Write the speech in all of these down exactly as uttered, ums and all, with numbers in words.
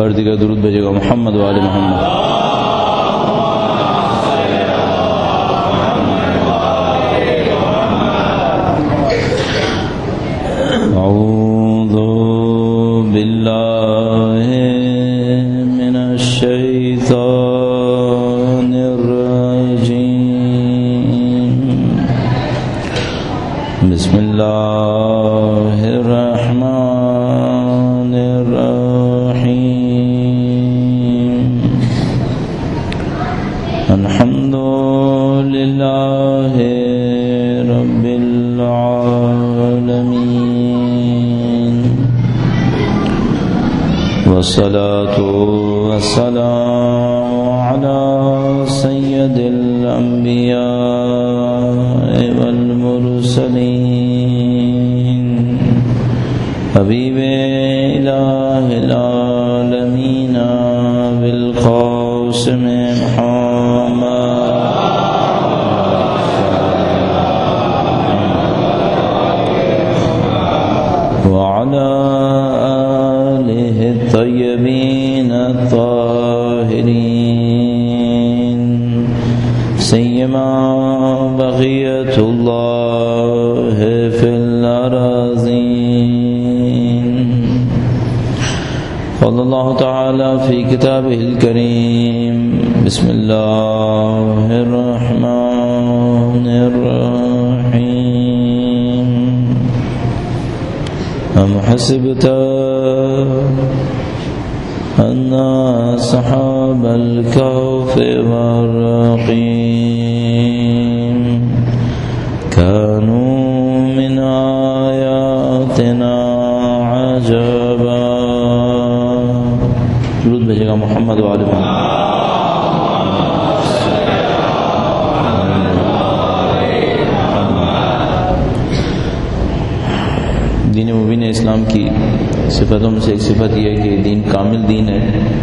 ہر دیگر درود بھیجے گا محمد و آل محمد. اعوذ باللہ من الشیطان الرجیم. بسم اللہ الرحمن الرحیم. الحمد للہ رب العالمین والصلاة والسلام على سید الانبیاء والمرسلین حبیب الہ العالمین بالقاسم محمد وعلى آلہ الطیبین الطاہرین سیما بقیت اللہ فی الأراضین. قال اللہ تعالی فی کتابہ الکریم بسم اللہ الرحمن الرحیم. ام حسبت ان اصحاب الكهف والرقیم كانوا من آیاتنا عجبا. درود بھیجے گا محمد و آل محمد. دین مبین اسلام کی صفتوں میں سے ایک صفت یہ ہے کہ دین کامل دین ہے.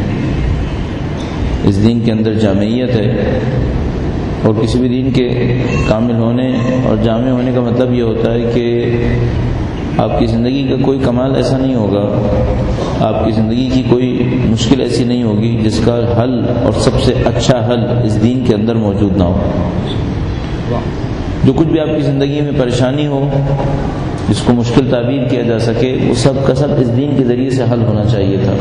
اس دین کے اندر جامعیت ہے، اور کسی بھی دین کے کامل ہونے اور جامع ہونے کا مطلب یہ ہوتا ہے کہ آپ کی زندگی کا کوئی کمال ایسا نہیں ہوگا، آپ کی زندگی کی کوئی مشکل ایسی نہیں ہوگی جس کا حل اور سب سے اچھا حل اس دین کے اندر موجود نہ ہو. جو کچھ بھی آپ کی زندگی میں پریشانی ہو، جس کو مشکل تعبیر کیا جا سکے، وہ سب کا سب اس دین کے ذریعے سے حل ہونا چاہیے تھا.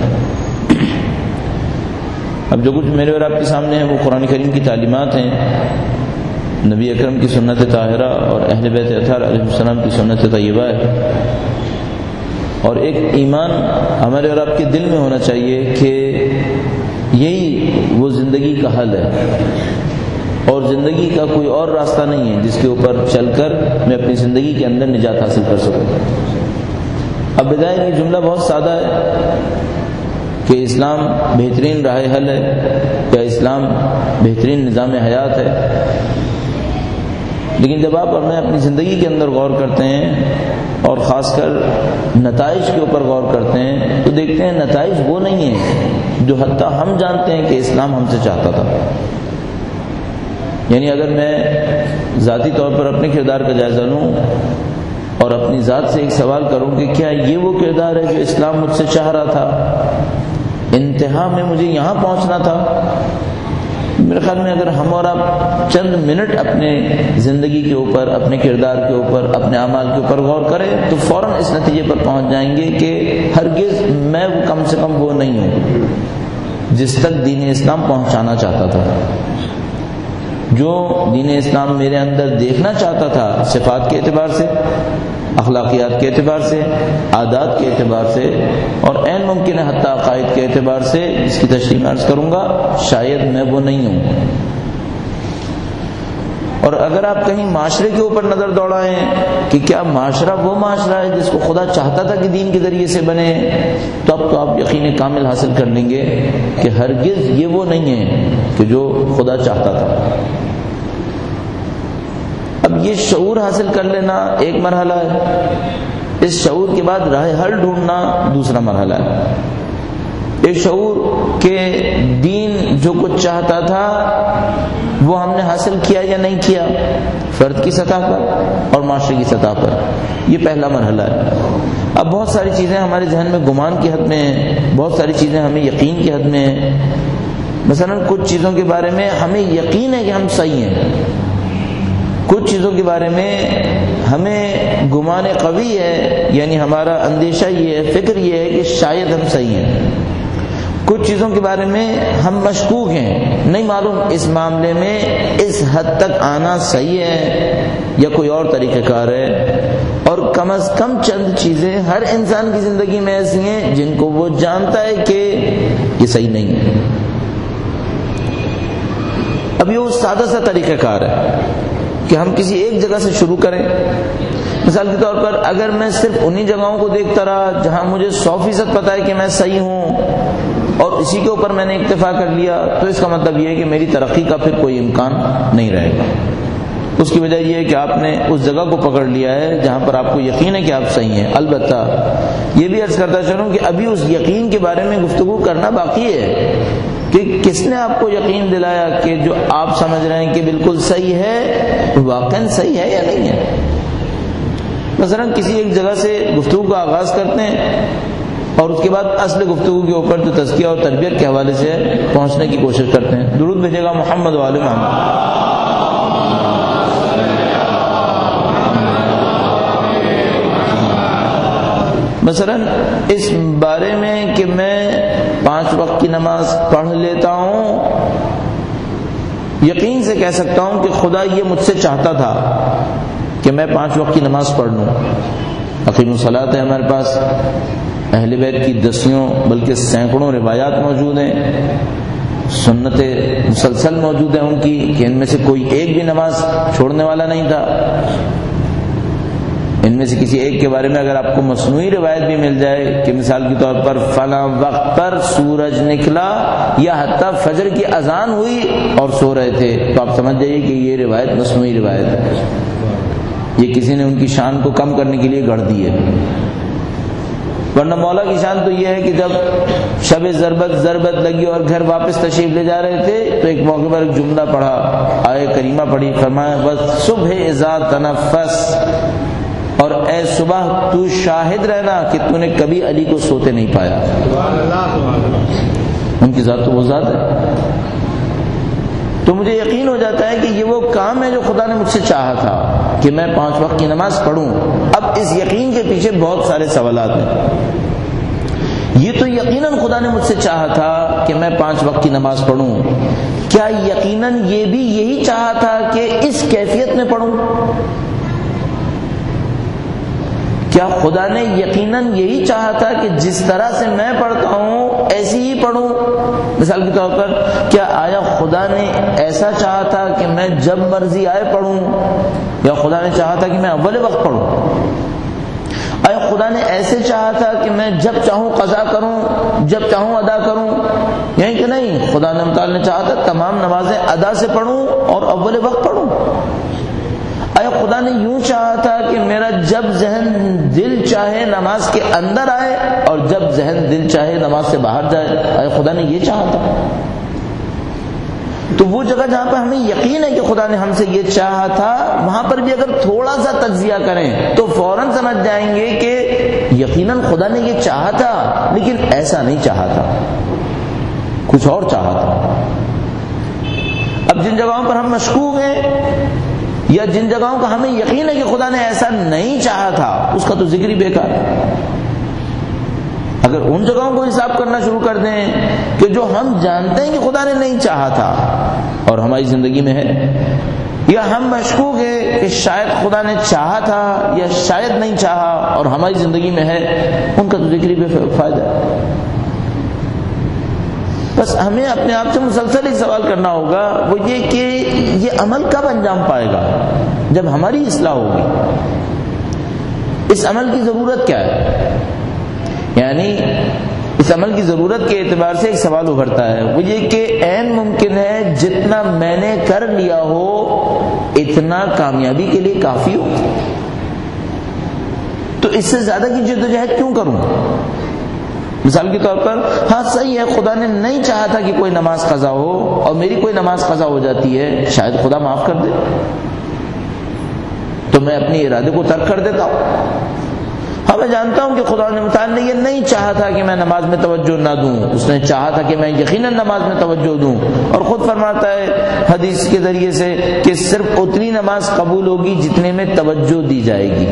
اب جو کچھ میرے اور آپ کے سامنے ہے وہ قرآن کریم کی تعلیمات ہیں، نبی اکرم کی سنت طاہرہ اور اہل بیت اطہار علیہ السلام کی سنت طیبہ ہے. اور ایک ایمان ہمارے اور آپ کے دل میں ہونا چاہیے کہ یہی وہ زندگی کا حل ہے، اور زندگی کا کوئی اور راستہ نہیں ہے جس کے اوپر چل کر میں اپنی زندگی کے اندر نجات حاصل کر سکوں. اب بدایا یہ جملہ بہت سادہ ہے کہ اسلام بہترین راہ حل ہے یا اسلام بہترین نظام حیات ہے، لیکن جب آپ اور میں اپنی زندگی کے اندر غور کرتے ہیں اور خاص کر نتائج کے اوپر غور کرتے ہیں تو دیکھتے ہیں نتائج وہ نہیں ہیں جو حتیٰ ہم جانتے ہیں کہ اسلام ہم سے چاہتا تھا. یعنی اگر میں ذاتی طور پر اپنے کردار کا جائزہ لوں اور اپنی ذات سے ایک سوال کروں کہ کیا یہ وہ کردار ہے جو اسلام مجھ سے چاہ رہا تھا، انتہا میں مجھے یہاں پہنچنا تھا، میرے خیال میں اگر ہم اور آپ چند منٹ اپنے زندگی کے اوپر، اپنے کردار کے اوپر، اپنے اعمال کے اوپر غور کریں تو فوراً اس نتیجے پر پہنچ جائیں گے کہ ہرگز میں کم سے کم وہ نہیں ہوں جس تک دین اسلام پہنچانا چاہتا تھا. جو دین اسلام میرے اندر دیکھنا چاہتا تھا صفات کے اعتبار سے، اخلاقیات کے اعتبار سے، عادات کے اعتبار سے، اور عین ممکن ہے حتیٰ عقائد کے اعتبار سے، جس کی تشریح میں عرض کروں گا، شاید میں وہ نہیں ہوں. اور اگر آپ کہیں معاشرے کے اوپر نظر دوڑائیں کہ کیا معاشرہ وہ معاشرہ ہے جس کو خدا چاہتا تھا کہ دین کے ذریعے سے بنے، تو اب تو آپ یقین کامل حاصل کر لیں گے کہ ہرگز یہ وہ نہیں ہے کہ جو خدا چاہتا تھا. اب یہ شعور حاصل کر لینا ایک مرحلہ ہے، اس شعور کے بعد راہ حل ڈھونڈنا دوسرا مرحلہ ہے. ایک شعور کہ دین جو کچھ چاہتا تھا وہ ہم نے حاصل کیا یا نہیں کیا، فرد کی سطح پر اور معاشرے کی سطح پر. یہ پہلا مرحلہ ہے۔ اب بہت ساری چیزیں ہمارے ذہن میں گمان کی حد میں ہیں، بہت ساری چیزیں ہمیں یقین کی حد میں ہیں۔ مثلا کچھ چیزوں کے بارے میں ہمیں یقین ہے کہ ہم صحیح ہیں، کچھ چیزوں کے بارے میں ہمیں گمان قوی ہے، یعنی ہمارا اندیشہ یہ ہے، فکر یہ ہے کہ شاید ہم صحیح ہیں۔ کچھ چیزوں کے بارے میں ہم مشکوک ہیں، نہیں معلوم اس معاملے میں اس حد تک آنا صحیح ہے یا کوئی اور طریقہ کار ہے۔ اور کم از کم چند چیزیں ہر انسان کی زندگی میں ایسی ہیں جن کو وہ جانتا ہے کہ یہ صحیح نہیں ہے۔ اب یہ وہ سادہ سا طریقہ کار ہے کہ ہم کسی ایک جگہ سے شروع کریں۔ مثال کے طور پر اگر میں صرف انہی جگہوں کو دیکھتا رہا جہاں مجھے سو فیصد پتا ہے کہ میں صحیح ہوں اور اسی کے اوپر میں نے اکتفا کر لیا، تو اس کا مطلب یہ ہے کہ میری ترقی کا پھر کوئی امکان نہیں رہے گا۔ اس کی وجہ یہ ہے کہ آپ نے اس جگہ کو پکڑ لیا ہے جہاں پر آپ کو یقین ہے کہ آپ صحیح ہیں۔ البتہ یہ بھی عرض کرتا چلوں کہ ابھی اس یقین کے بارے میں گفتگو کرنا باقی ہے کہ کس نے آپ کو یقین دلایا کہ جو آپ سمجھ رہے ہیں کہ بالکل صحیح ہے واقعاً صحیح ہے یا نہیں ہے۔ مثلا کسی ایک جگہ سے گفتگو کا آغاز کرتے ہیں اور اس کے بعد اصل گفتگو کے اوپر جو تزکیہ اور تربیت کے حوالے سے پہنچنے کی کوشش کرتے ہیں۔ درود بھیجے گا محمد وآل محمد۔ مثلا اس بارے میں کہ میں پانچ وقت کی نماز پڑھ لیتا ہوں، یقین سے کہہ سکتا ہوں کہ خدا یہ مجھ سے چاہتا تھا کہ میں پانچ وقت کی نماز پڑھ لوں۔ اقیم الصلاۃ ہے ہمارے پاس، اہل بیت کی دسیوں بلکہ سینکڑوں روایات موجود ہیں، سنتیں مسلسل موجود ہیں ان کی کہ ان میں سے کوئی ایک بھی نماز چھوڑنے والا نہیں تھا۔ ان میں سے کسی ایک کے بارے میں اگر آپ کو مصنوعی روایت بھی مل جائے کہ مثال کے طور پر فلاں وقت پر سورج نکلا یا حتیٰ فجر کی اذان ہوئی اور سو رہے تھے، تو آپ سمجھ جائیے کہ یہ روایت مصنوعی روایت ہے، یہ کسی نے ان کی شان کو کم کرنے کے لیے گڑھ دی ہے۔ ورنہ مولا کی شان تو یہ ہے کہ جب شب ضربت ضربت لگی اور گھر واپس تشریف لے جا رہے تھے تو ایک موقع پر ایک جملہ پڑھا، آیہ کریمہ پڑھی، فرمایا وَالصُّبْحِ اِذَا تَنَفَّسَ، اور اے صبح تو شاہد رہنا کہ تو نے کبھی علی کو سوتے نہیں پایا۔ ان کی ذات تو وہ ذات ہے۔ تو مجھے یقین ہو جاتا ہے کہ یہ وہ کام ہے جو خدا نے مجھ سے چاہا تھا کہ میں پانچ وقت کی نماز پڑھوں۔ اب اس یقین کے پیچھے بہت سارے سوالات ہیں۔ یہ تو یقیناً خدا نے مجھ سے چاہا تھا کہ میں پانچ وقت کی نماز پڑھوں، کیا یقیناً یہ بھی یہی چاہا تھا کہ اس کیفیت میں پڑھوں؟ کیا خدا نے یقیناً یہی چاہا تھا کہ جس طرح سے میں پڑھتا ہوں ایسی ہی پڑھوں؟ مثال کے طور پر کیا آیا خدا نے ایسا چاہا تھا کہ میں جب مرضی آئے پڑھوں، یا خدا نے چاہا تھا کہ میں اول وقت پڑھوں؟ آیا خدا نے ایسے چاہا تھا کہ میں جب چاہوں قضا کروں، جب چاہوں ادا کروں؟ یعنی کہ نہیں، خدا نے تعالیٰ نے چاہا تھا تمام نمازیں ادا سے پڑھوں اور اول وقت پڑھوں۔ آیا خدا نے یوں چاہا تھا کہ میرا جب ذہن دل چاہے نماز کے اندر آئے اور جب ذہن دل چاہے نماز سے باہر جائے؟ آیا خدا نے یہ چاہا تھا؟ تو وہ جگہ جہاں پر ہمیں یقین ہے کہ خدا نے ہم سے یہ چاہا تھا، وہاں پر بھی اگر تھوڑا سا تجزیہ کریں تو فوراً سمجھ جائیں گے کہ یقیناً خدا نے یہ چاہا تھا، لیکن ایسا نہیں چاہا تھا، کچھ اور چاہا تھا۔ اب جن جگہوں پر ہم مشکوک ہیں یا جن جگہوں کا ہمیں یقین ہے کہ خدا نے ایسا نہیں چاہا تھا، اس کا تو ذکر ہی بیکار ہے۔ اگر ان جگہوں کو حساب کرنا شروع کر دیں کہ جو ہم جانتے ہیں کہ خدا نے نہیں چاہا تھا اور ہماری زندگی میں ہے، یا ہم مشکوک ہیں کہ شاید خدا نے چاہا تھا یا شاید نہیں چاہا اور ہماری زندگی میں ہے، ان کا تو ذکر ہی بے فائدہ ہے۔ بس ہمیں اپنے آپ سے مسلسل ایک سوال کرنا ہوگا، وہ یہ کہ یہ عمل کب انجام پائے گا؟ جب ہماری اصلاح ہوگی۔ اس عمل کی ضرورت کیا ہے؟ یعنی اس عمل کی ضرورت کے اعتبار سے ایک سوال ابھرتا ہے، وہ یہ کہ عین ممکن ہے جتنا میں نے کر لیا ہو اتنا کامیابی کے لیے کافی ہو، تو اس سے زیادہ کی جدوجہد کیوں کروں؟ مثال کے طور پر ہاں صحیح ہے، خدا نے نہیں چاہا تھا کہ کوئی نماز قضا ہو اور میری کوئی نماز قضا ہو جاتی ہے، شاید خدا معاف کر دے، تو میں اپنے ارادے کو ترک کر دیتا ہوں. ہاں میں جانتا ہوں کہ خدا متعال نے یہ نہیں چاہا تھا کہ میں نماز میں توجہ نہ دوں، اس نے چاہا تھا کہ میں یقیناً نماز میں توجہ دوں، اور خود فرماتا ہے حدیث کے ذریعے سے کہ صرف اتنی نماز قبول ہوگی جتنے میں توجہ دی جائے گی.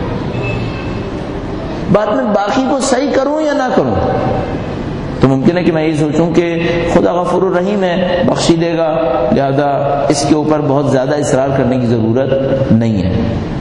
بعد میں باقی کو صحیح کروں یا نہ کروں تو ممکن ہے کہ میں یہ سوچوں کہ خدا غفور الرحیم ہے، بخشی دے گا، لہذا اس کے اوپر بہت زیادہ اصرار کرنے کی ضرورت نہیں ہے.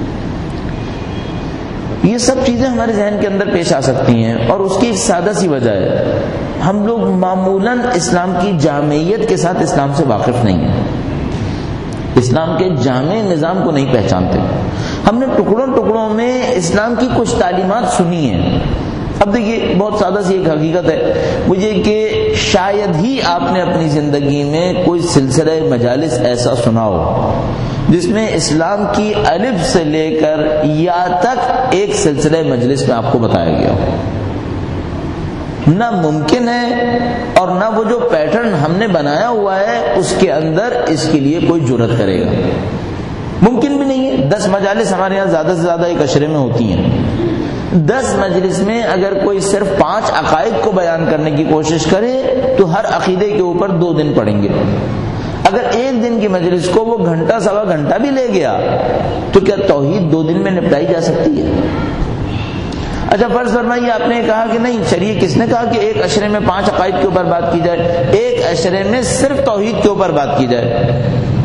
یہ سب چیزیں ہمارے ذہن کے اندر پیش آ سکتی ہیں، اور اس کی ایک سادہ سی وجہ ہے ہم لوگ معمولاً اسلام کی جامعیت کے ساتھ اسلام سے واقف نہیں ہیں، اسلام کے جامع نظام کو نہیں پہچانتے. ہم نے ٹکڑوں ٹکڑوں میں اسلام کی کچھ تعلیمات سنی ہیں. اب دیکھیے بہت سادہ سی ایک حقیقت ہے مجھے کہ شاید ہی آپ نے اپنی زندگی میں کوئی سلسلہ مجالس ایسا سنا ہو جس میں اسلام کی الف سے لے کر یا تک ایک سلسلہ مجلس میں آپ کو بتایا گیا ہو. نہ ممکن ہے، اور نہ وہ جو پیٹرن ہم نے بنایا ہوا ہے اس کے اندر اس کے لیے کوئی جرأت کرے گا. ممکن بھی نہیں ہے. دس مجالس ہمارے یہاں زیادہ سے زیادہ ایک عشرے میں ہوتی ہیں. دس مجلس میں اگر کوئی صرف پانچ عقائد کو بیان کرنے کی کوشش کرے تو ہر عقیدے کے اوپر دو دن پڑیں گے. اگر ایک دن کی مجلس کو وہ گھنٹہ سوا گھنٹہ بھی لے گیا تو کیا توحید دو دن میں نپٹائی جا سکتی ہے؟ اچھا فرض فرمائیے آپ نے کہا کہ نہیں، چلیے کس نے کہا کہ ایک عشرے میں پانچ عقائد کے اوپر بات کی جائے، ایک عشرے میں صرف توحید کے اوپر بات کی جائے.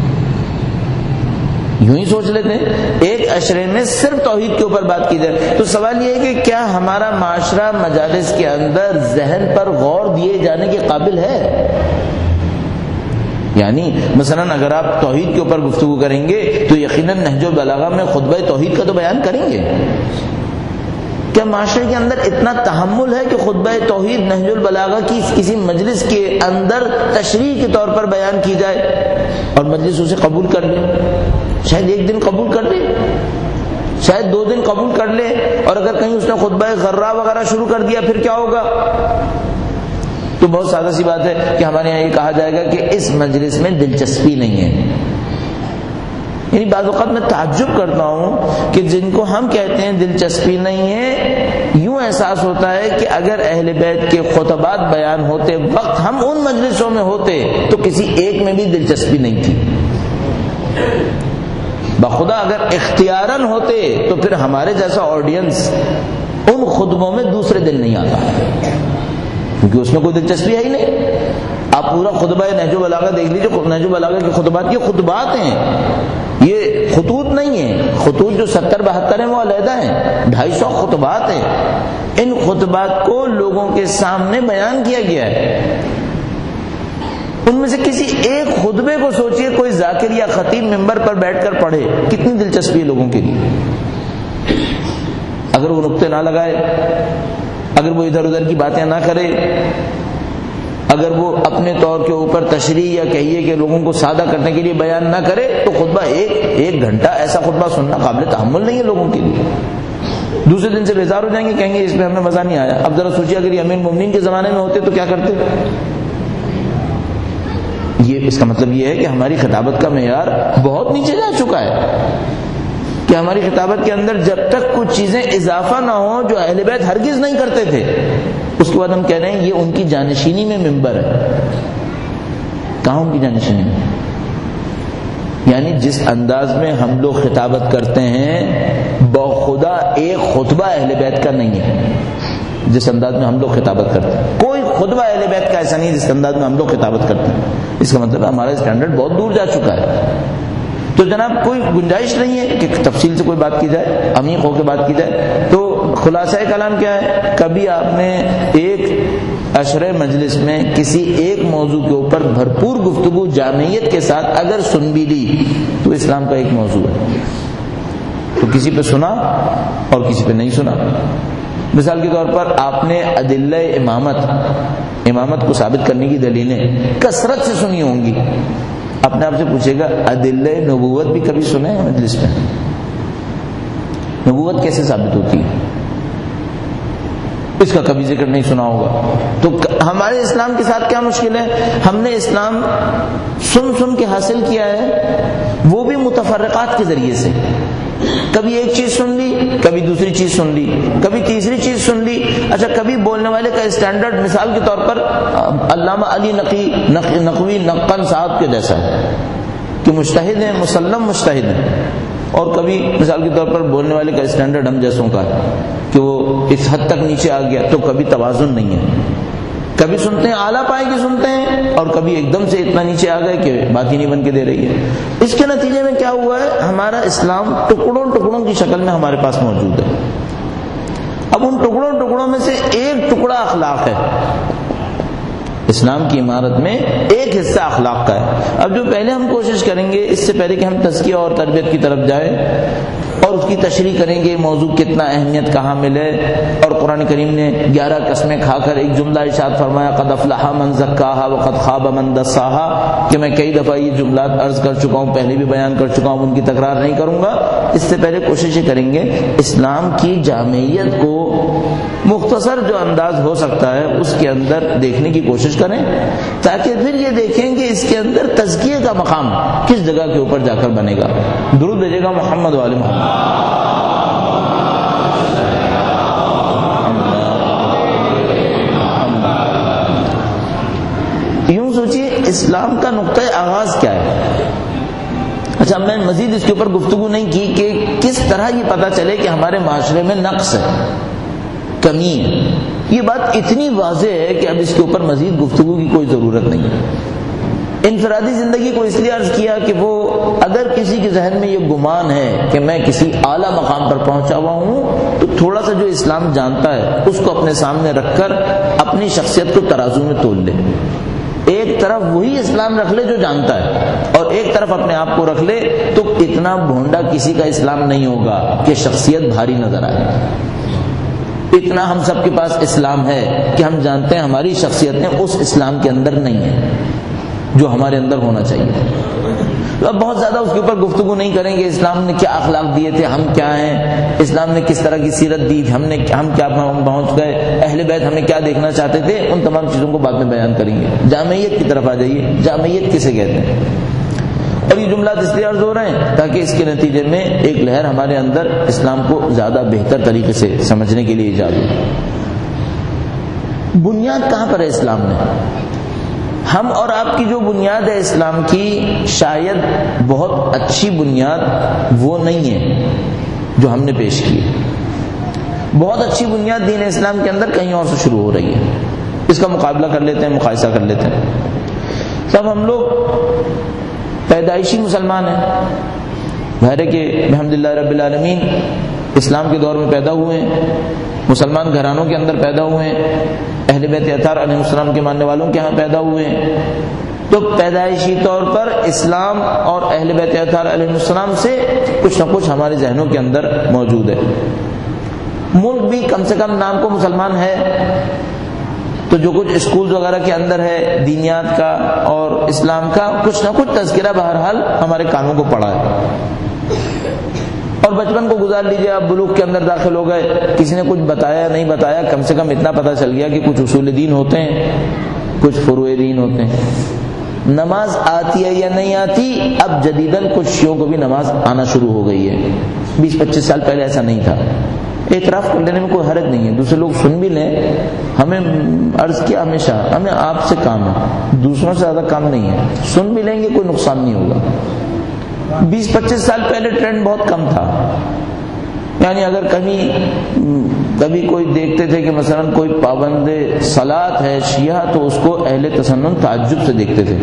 یوں ہی سوچ لیتے ہیں ایک عشرے میں صرف توحید کے اوپر بات کی جائے تو سوال یہ ہے کہ کیا ہمارا معاشرہ مجالس کے اندر ذہن پر غور دیے جانے کے قابل ہے؟ یعنی مثلا اگر آپ توحید کے اوپر گفتگو کریں گے تو یقیناً نہج البلاغہ میں خطبہ توحید کا تو بیان کریں گے. کیا معاشرے کے اندر اتنا تحمل ہے کہ خطبہ توحید نہج البلاغہ کی کسی مجلس کے اندر تشریح کے طور پر بیان کی جائے اور مجلس اسے قبول کر لے؟ شاید ایک دن قبول کر لے، شاید دو دن قبول کر لے، اور اگر کہیں اس نے خطبہ غرہ وغیرہ شروع کر دیا پھر کیا ہوگا؟ تو بہت سادہ سی بات ہے کہ ہمارے یہاں یہ کہا جائے گا کہ اس مجلس میں دلچسپی نہیں ہے. یعنی بعض اوقات میں تعجب کرتا ہوں کہ جن کو ہم کہتے ہیں دلچسپی نہیں ہے، یوں احساس ہوتا ہے کہ اگر اہل بیت کے خطبات بیان ہوتے وقت ہم ان مجلسوں میں ہوتے تو کسی ایک میں بھی دلچسپی نہیں تھی. بخدا اگر اختیاراً ہوتے تو پھر ہمارے جیسا آڈینس ان خطبوں میں دوسرے دن نہیں آتا، کیونکہ اس میں کوئی دلچسپی ہے ہی نہیں. آپ پورا خطبہ نہج البلاغہ دیکھ لیجیے، نہج البلاغہ کے خطبات یہ خطبات ہیں، یہ خطوط نہیں ہیں. خطوط جو ستر بہتر ہیں وہ علیحدہ ہیں، ڈھائی سو خطبات ہیں. ان خطبات کو لوگوں کے سامنے بیان کیا گیا ہے. ان میں سے کسی ایک خطبے کو سوچئے کوئی ذاکر یا خطیب ممبر پر بیٹھ کر پڑھے، کتنی دلچسپی ہے لوگوں کے لیے. اگر وہ نقطے نہ لگائے، اگر وہ ادھر ادھر کی باتیں نہ کرے، اگر وہ اپنے طور کے اوپر تشریح یا کہیے کہ لوگوں کو سادہ کرنے کے لیے بیان نہ کرے تو خطبہ ایک ایک گھنٹہ ایسا خطبہ سننا قابل تحمل نہیں ہے لوگوں کے لیے. دوسرے دن سے بیزار ہو جائیں گے، کہیں گے اس میں ہمیں مزہ نہیں آیا. اب ذرا سوچیے اگر یہ امیر المومنین کے زمانے میں ہوتے تو کیا کرتے؟ یہ اس کا مطلب یہ ہے کہ ہماری خطابت کا معیار بہت نیچے جا چکا ہے کہ ہماری خطابت کے اندر جب تک کچھ چیزیں اضافہ نہ ہوں جو اہل بیت ہرگز نہیں کرتے تھے، اس کے بعد ہم کہہ رہے ہیں یہ ان کی جانشینی میں ممبر ہے. کہاں ان کی جانشینی میں؟ یعنی جس انداز میں ہم لوگ خطابت کرتے ہیں بخدا ایک خطبہ اہل بیت کا نہیں ہے. جس انداز میں ہم لوگ خطابت کرتے ہیں کوئی خطبہ اہل بیت کا ایسا نہیں جس انداز میں ہم لوگ خطابت کرتے ہیں. اس کا مطلب ہمارا اسٹینڈرڈ بہت دور جا چکا ہے. تو جناب کوئی گنجائش نہیں ہے کہ تفصیل سے کوئی بات کی جائے، عمیق ہو کے بات کی جائے. تو خلاصہ کلام کیا ہے؟ کبھی آپ نے ایک عشرہ مجلس میں کسی ایک موضوع کے اوپر بھرپور گفتگو جامعیت کے ساتھ اگر سن بھی لی تو اسلام کا ایک موضوع ہے. تو کسی پہ سنا اور کسی پہ نہیں سنا. مثال کے طور پر آپ نے ادلہ امامت امامت کو ثابت کرنے کی دلیلیں کثرت سے سنی ہوں گی. اپنے آپ سے پوچھے گا ادلہ نبوت بھی کبھی سنے ہیں مجلس میں؟ نبوت کیسے ثابت ہوتی ہے؟ اس کا کبھی ذکر نہیں سنا ہوگا. تو ہمارے اسلام کے ساتھ کیا مشکل ہے؟ ہم نے اسلام سن سن کے حاصل کیا ہے، وہ بھی متفرقات کے ذریعے سے. کبھی ایک چیز سن لی، کبھی دوسری چیز سن لی، کبھی تیسری چیز سن لی. اچھا کبھی بولنے والے کا اسٹینڈرڈ مثال کے طور پر علامہ علی نقی نقوی نقن صاحب کے جیسا ہے کہ مجتہد ہیں، مسلم مجتہد ہیں، اور کبھی مثال کے طور پر بولنے والے کا اسٹینڈرڈ ہم جیسوں کا ہے کہ وہ اس حد تک نیچے آ گیا. تو کبھی توازن نہیں ہے، کبھی سنتے ہیں اعلیٰ پائے کی سنتے ہیں، اور کبھی ایک دم سے اتنا نیچے آ گئے کہ بات ہی نہیں بن کے دے رہی ہے. اس کے نتیجے میں کیا ہوا ہے، ہمارا اسلام ٹکڑوں ٹکڑوں کی شکل میں ہمارے پاس موجود ہے. اب ان ٹکڑوں ٹکڑوں میں سے ایک ٹکڑا اخلاق ہے. اسلام کی عمارت میں ایک حصہ اخلاق کا ہے. اب جو پہلے ہم کوشش کریں گے، اس سے پہلے کہ ہم تزکیہ اور تربیت کی طرف جائیں اور اس کی تشریح کریں گے، موضوع کتنا اہمیت کہاں ملے، اور قرآن کریم نے گیارہ قسمیں کھا کر ایک جملہ ارشاد فرمایا قد افلح من زکاہا وقد خاب من دساہا، کہ میں کئی دفعہ یہ جملات عرض کر چکا ہوں، پہلے بھی بیان کر چکا ہوں، ان کی تکرار نہیں کروں گا. اس سے پہلے کوشش یہ کریں گے اسلام کی جامعیت کو مختصر جو انداز ہو سکتا ہے اس کے اندر دیکھنے کی کوشش کریں، تاکہ پھر یہ دیکھیں کہ اس کے اندر تزکیے کا مقام کس جگہ کے اوپر جا کر بنے گا. درود بھیجے گا محمد والے محمد. یوں سوچیے اسلام کا نقطۂ آغاز کیا ہے. اچھا میں مزید اس کے اوپر گفتگو نہیں کی کہ کس طرح یہ پتہ چلے کہ ہمارے معاشرے میں نقص ہے، کمی ہے. یہ بات اتنی واضح ہے کہ اب اس کے اوپر مزید گفتگو کی کوئی ضرورت نہیں ہے. انفرادی زندگی کو اس لیے عرض کیا کہ وہ اگر کسی کے ذہن میں یہ گمان ہے کہ میں کسی اعلیٰ مقام پر پہنچا ہوا ہوں، تو تھوڑا سا جو اسلام جانتا ہے اس کو اپنے سامنے رکھ کر اپنی شخصیت کو ترازو میں تول لے. ایک طرف وہی اسلام رکھ لے جو جانتا ہے، اور ایک طرف اپنے آپ کو رکھ لے، تو اتنا بھونڈا کسی کا اسلام نہیں ہوگا کہ شخصیت بھاری نظر آئے. اتنا ہم سب کے پاس اسلام ہے کہ ہم جانتے ہیں ہماری شخصیتیں اس اسلام کے اندر نہیں ہیں جو ہمارے اندر ہونا چاہیے. تو اب بہت زیادہ اس کے اوپر گفتگو نہیں کریں گے. اسلام نے کیا اخلاق دیے تھے، ہم کیا ہیں، اسلام نے کس طرح کی سیرت دی، ہم نے ہم کیا پہنچ گئے، اہل بیت ہمیں کیا دیکھنا چاہتے تھے، ان تمام چیزوں کو بعد میں بیان کریں گے. جامعیت کی طرف آ جائیے. جامعیت کسے کہتے ہیں؟ اور یہ جملات اس لیے عرض ہو رہے ہیں تاکہ اس کے نتیجے میں ایک لہر ہمارے اندر اسلام کو زیادہ بہتر طریقے سے سمجھنے کے لیے ایجاد ہو. بنیاد کہاں پر ہے اسلام میں؟ ہم اور آپ کی جو بنیاد ہے اسلام کی، شاید بہت اچھی بنیاد وہ نہیں ہے جو ہم نے پیش کی ہے. بہت اچھی بنیاد دین اسلام کے اندر کہیں اور سے شروع ہو رہی ہے. اس کا مقابلہ کر لیتے ہیں، مقایسہ کر لیتے ہیں. تب ہم لوگ پیدائشی مسلمان ہیں، ظاہر ہے کہ الحمدللہ رب العالمین اسلام کے دور میں پیدا ہوئے ہیں، مسلمان گھرانوں کے اندر پیدا ہوئے ہیں، اہل بیت اطہار علیہ السلام کے ماننے والوں کے ہاں پیدا ہوئے ہیں. تو پیدائشی طور پر اسلام اور اہل بیت اطہار علیہ السلام سے کچھ نہ کچھ ہمارے ذہنوں کے اندر موجود ہے. ملک بھی کم سے کم نام کو مسلمان ہے، تو جو کچھ اسکولز وغیرہ کے اندر ہے دینیات کا اور اسلام کا کچھ نہ کچھ تذکرہ بہرحال ہمارے کانوں کو پڑا ہے. اور بچپن کو گزار لیجیے، آپ بلوغ کے اندر داخل ہو گئے، کسی نے کچھ بتایا نہیں بتایا، کم سے کم اتنا پتہ چل گیا کہ کچھ اصول دین ہوتے ہیں، کچھ فروع دین ہوتے ہیں. نماز آتی ہے یا نہیں آتی، اب جدیداً کچھ شیعوں کو بھی نماز آنا شروع ہو گئی ہے. بیس پچیس سال پہلے ایسا نہیں تھا. اعتراف کر لینے میں کوئی حرج نہیں ہے، دوسرے لوگ سن بھی لیں. ہمیں عرض کیا ہمیشہ ہمیں آپ سے کام ہے، دوسروں سے زیادہ کام نہیں ہے. سن بھی لیں گے کوئی نقصان نہیں ہوگا. بیس پچیس سال پہلے ٹرینڈ بہت کم تھا. یعنی اگر کبھی کبھی کوئی دیکھتے تھے کہ مثلا کوئی پابند صلاۃ ہے شیعہ، تو اس کو اہل تسنن تعجب سے دیکھتے تھے.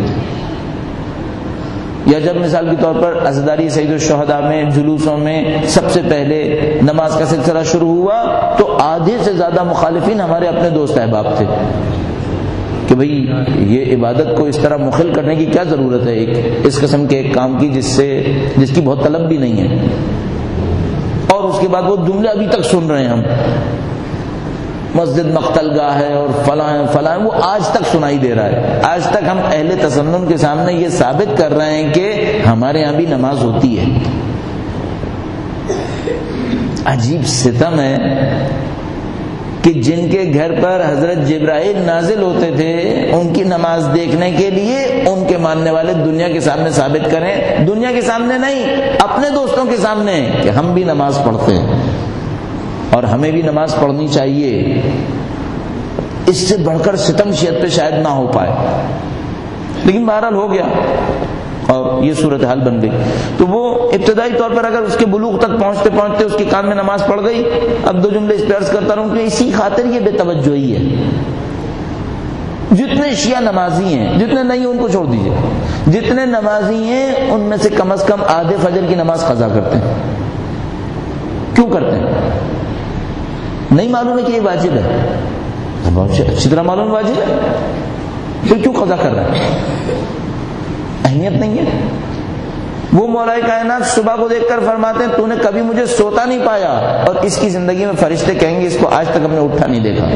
یا جب مثال کے طور پر عزاداری سید الشہداء میں جلوسوں میں سب سے پہلے نماز کا سلسلہ شروع ہوا، تو آدھے سے زیادہ مخالفین ہمارے اپنے دوست احباب تھے کہ بھئی یہ عبادت کو اس طرح مخل کرنے کی کیا ضرورت ہے، ایک اس قسم کے ایک کام کی جس سے جس کی بہت طلب بھی نہیں ہے. اور اس کے بعد وہ جملے ابھی تک سن رہے ہیں ہم، مسجد مقتل گاہ ہے اور فلاں فلاں، وہ آج تک سنائی دے رہا ہے. آج تک ہم اہل تسنن کے سامنے یہ ثابت کر رہے ہیں کہ ہمارے ہاں بھی نماز ہوتی ہے. عجیب ستم ہے کہ جن کے گھر پر حضرت جبرائیل نازل ہوتے تھے ان کی نماز دیکھنے کے لیے ان کے ماننے والے دنیا کے سامنے ثابت کریں، دنیا کے سامنے نہیں، اپنے دوستوں کے سامنے، کہ ہم بھی نماز پڑھتے ہیں اور ہمیں بھی نماز پڑھنی چاہیے۔ اس سے بڑھ کر ستم شیعت پہ شاید نہ ہو پائے، لیکن بہرحال ہو گیا اور یہ صورتحال بن گئی۔ تو وہ ابتدائی طور پر اگر اس کے بلوغ تک پہنچتے پہنچتے اس کے کان میں نماز پڑ گئی، اب دو جملے اس پہ عرض کرتا رہوں کہ اسی خاطر یہ بے توجہی ہے۔ جتنے شیعہ نمازی ہیں، جتنے نہیں ان کو چھوڑ دیجئے، جتنے نمازی ہیں ان میں سے کم از کم آدھے فجر کی نماز قضا کرتے ہیں۔ کیوں کرتے ہیں؟ نہیں معلوم ہے کہ یہ واجب ہے، اچھی طرح معلوم واجب ہے، پھر کیوں قضا کر رہے ہیں؟ اہمیت نہیں ہے۔ وہ مولا کائنات صبح کو دیکھ کر فرماتے ہیں تو نے کبھی مجھے سوتا نہیں پایا، اور اس کی زندگی میں فرشتے کہیں گے اس کو آج تک ہم نے اٹھا نہیں دیکھا۔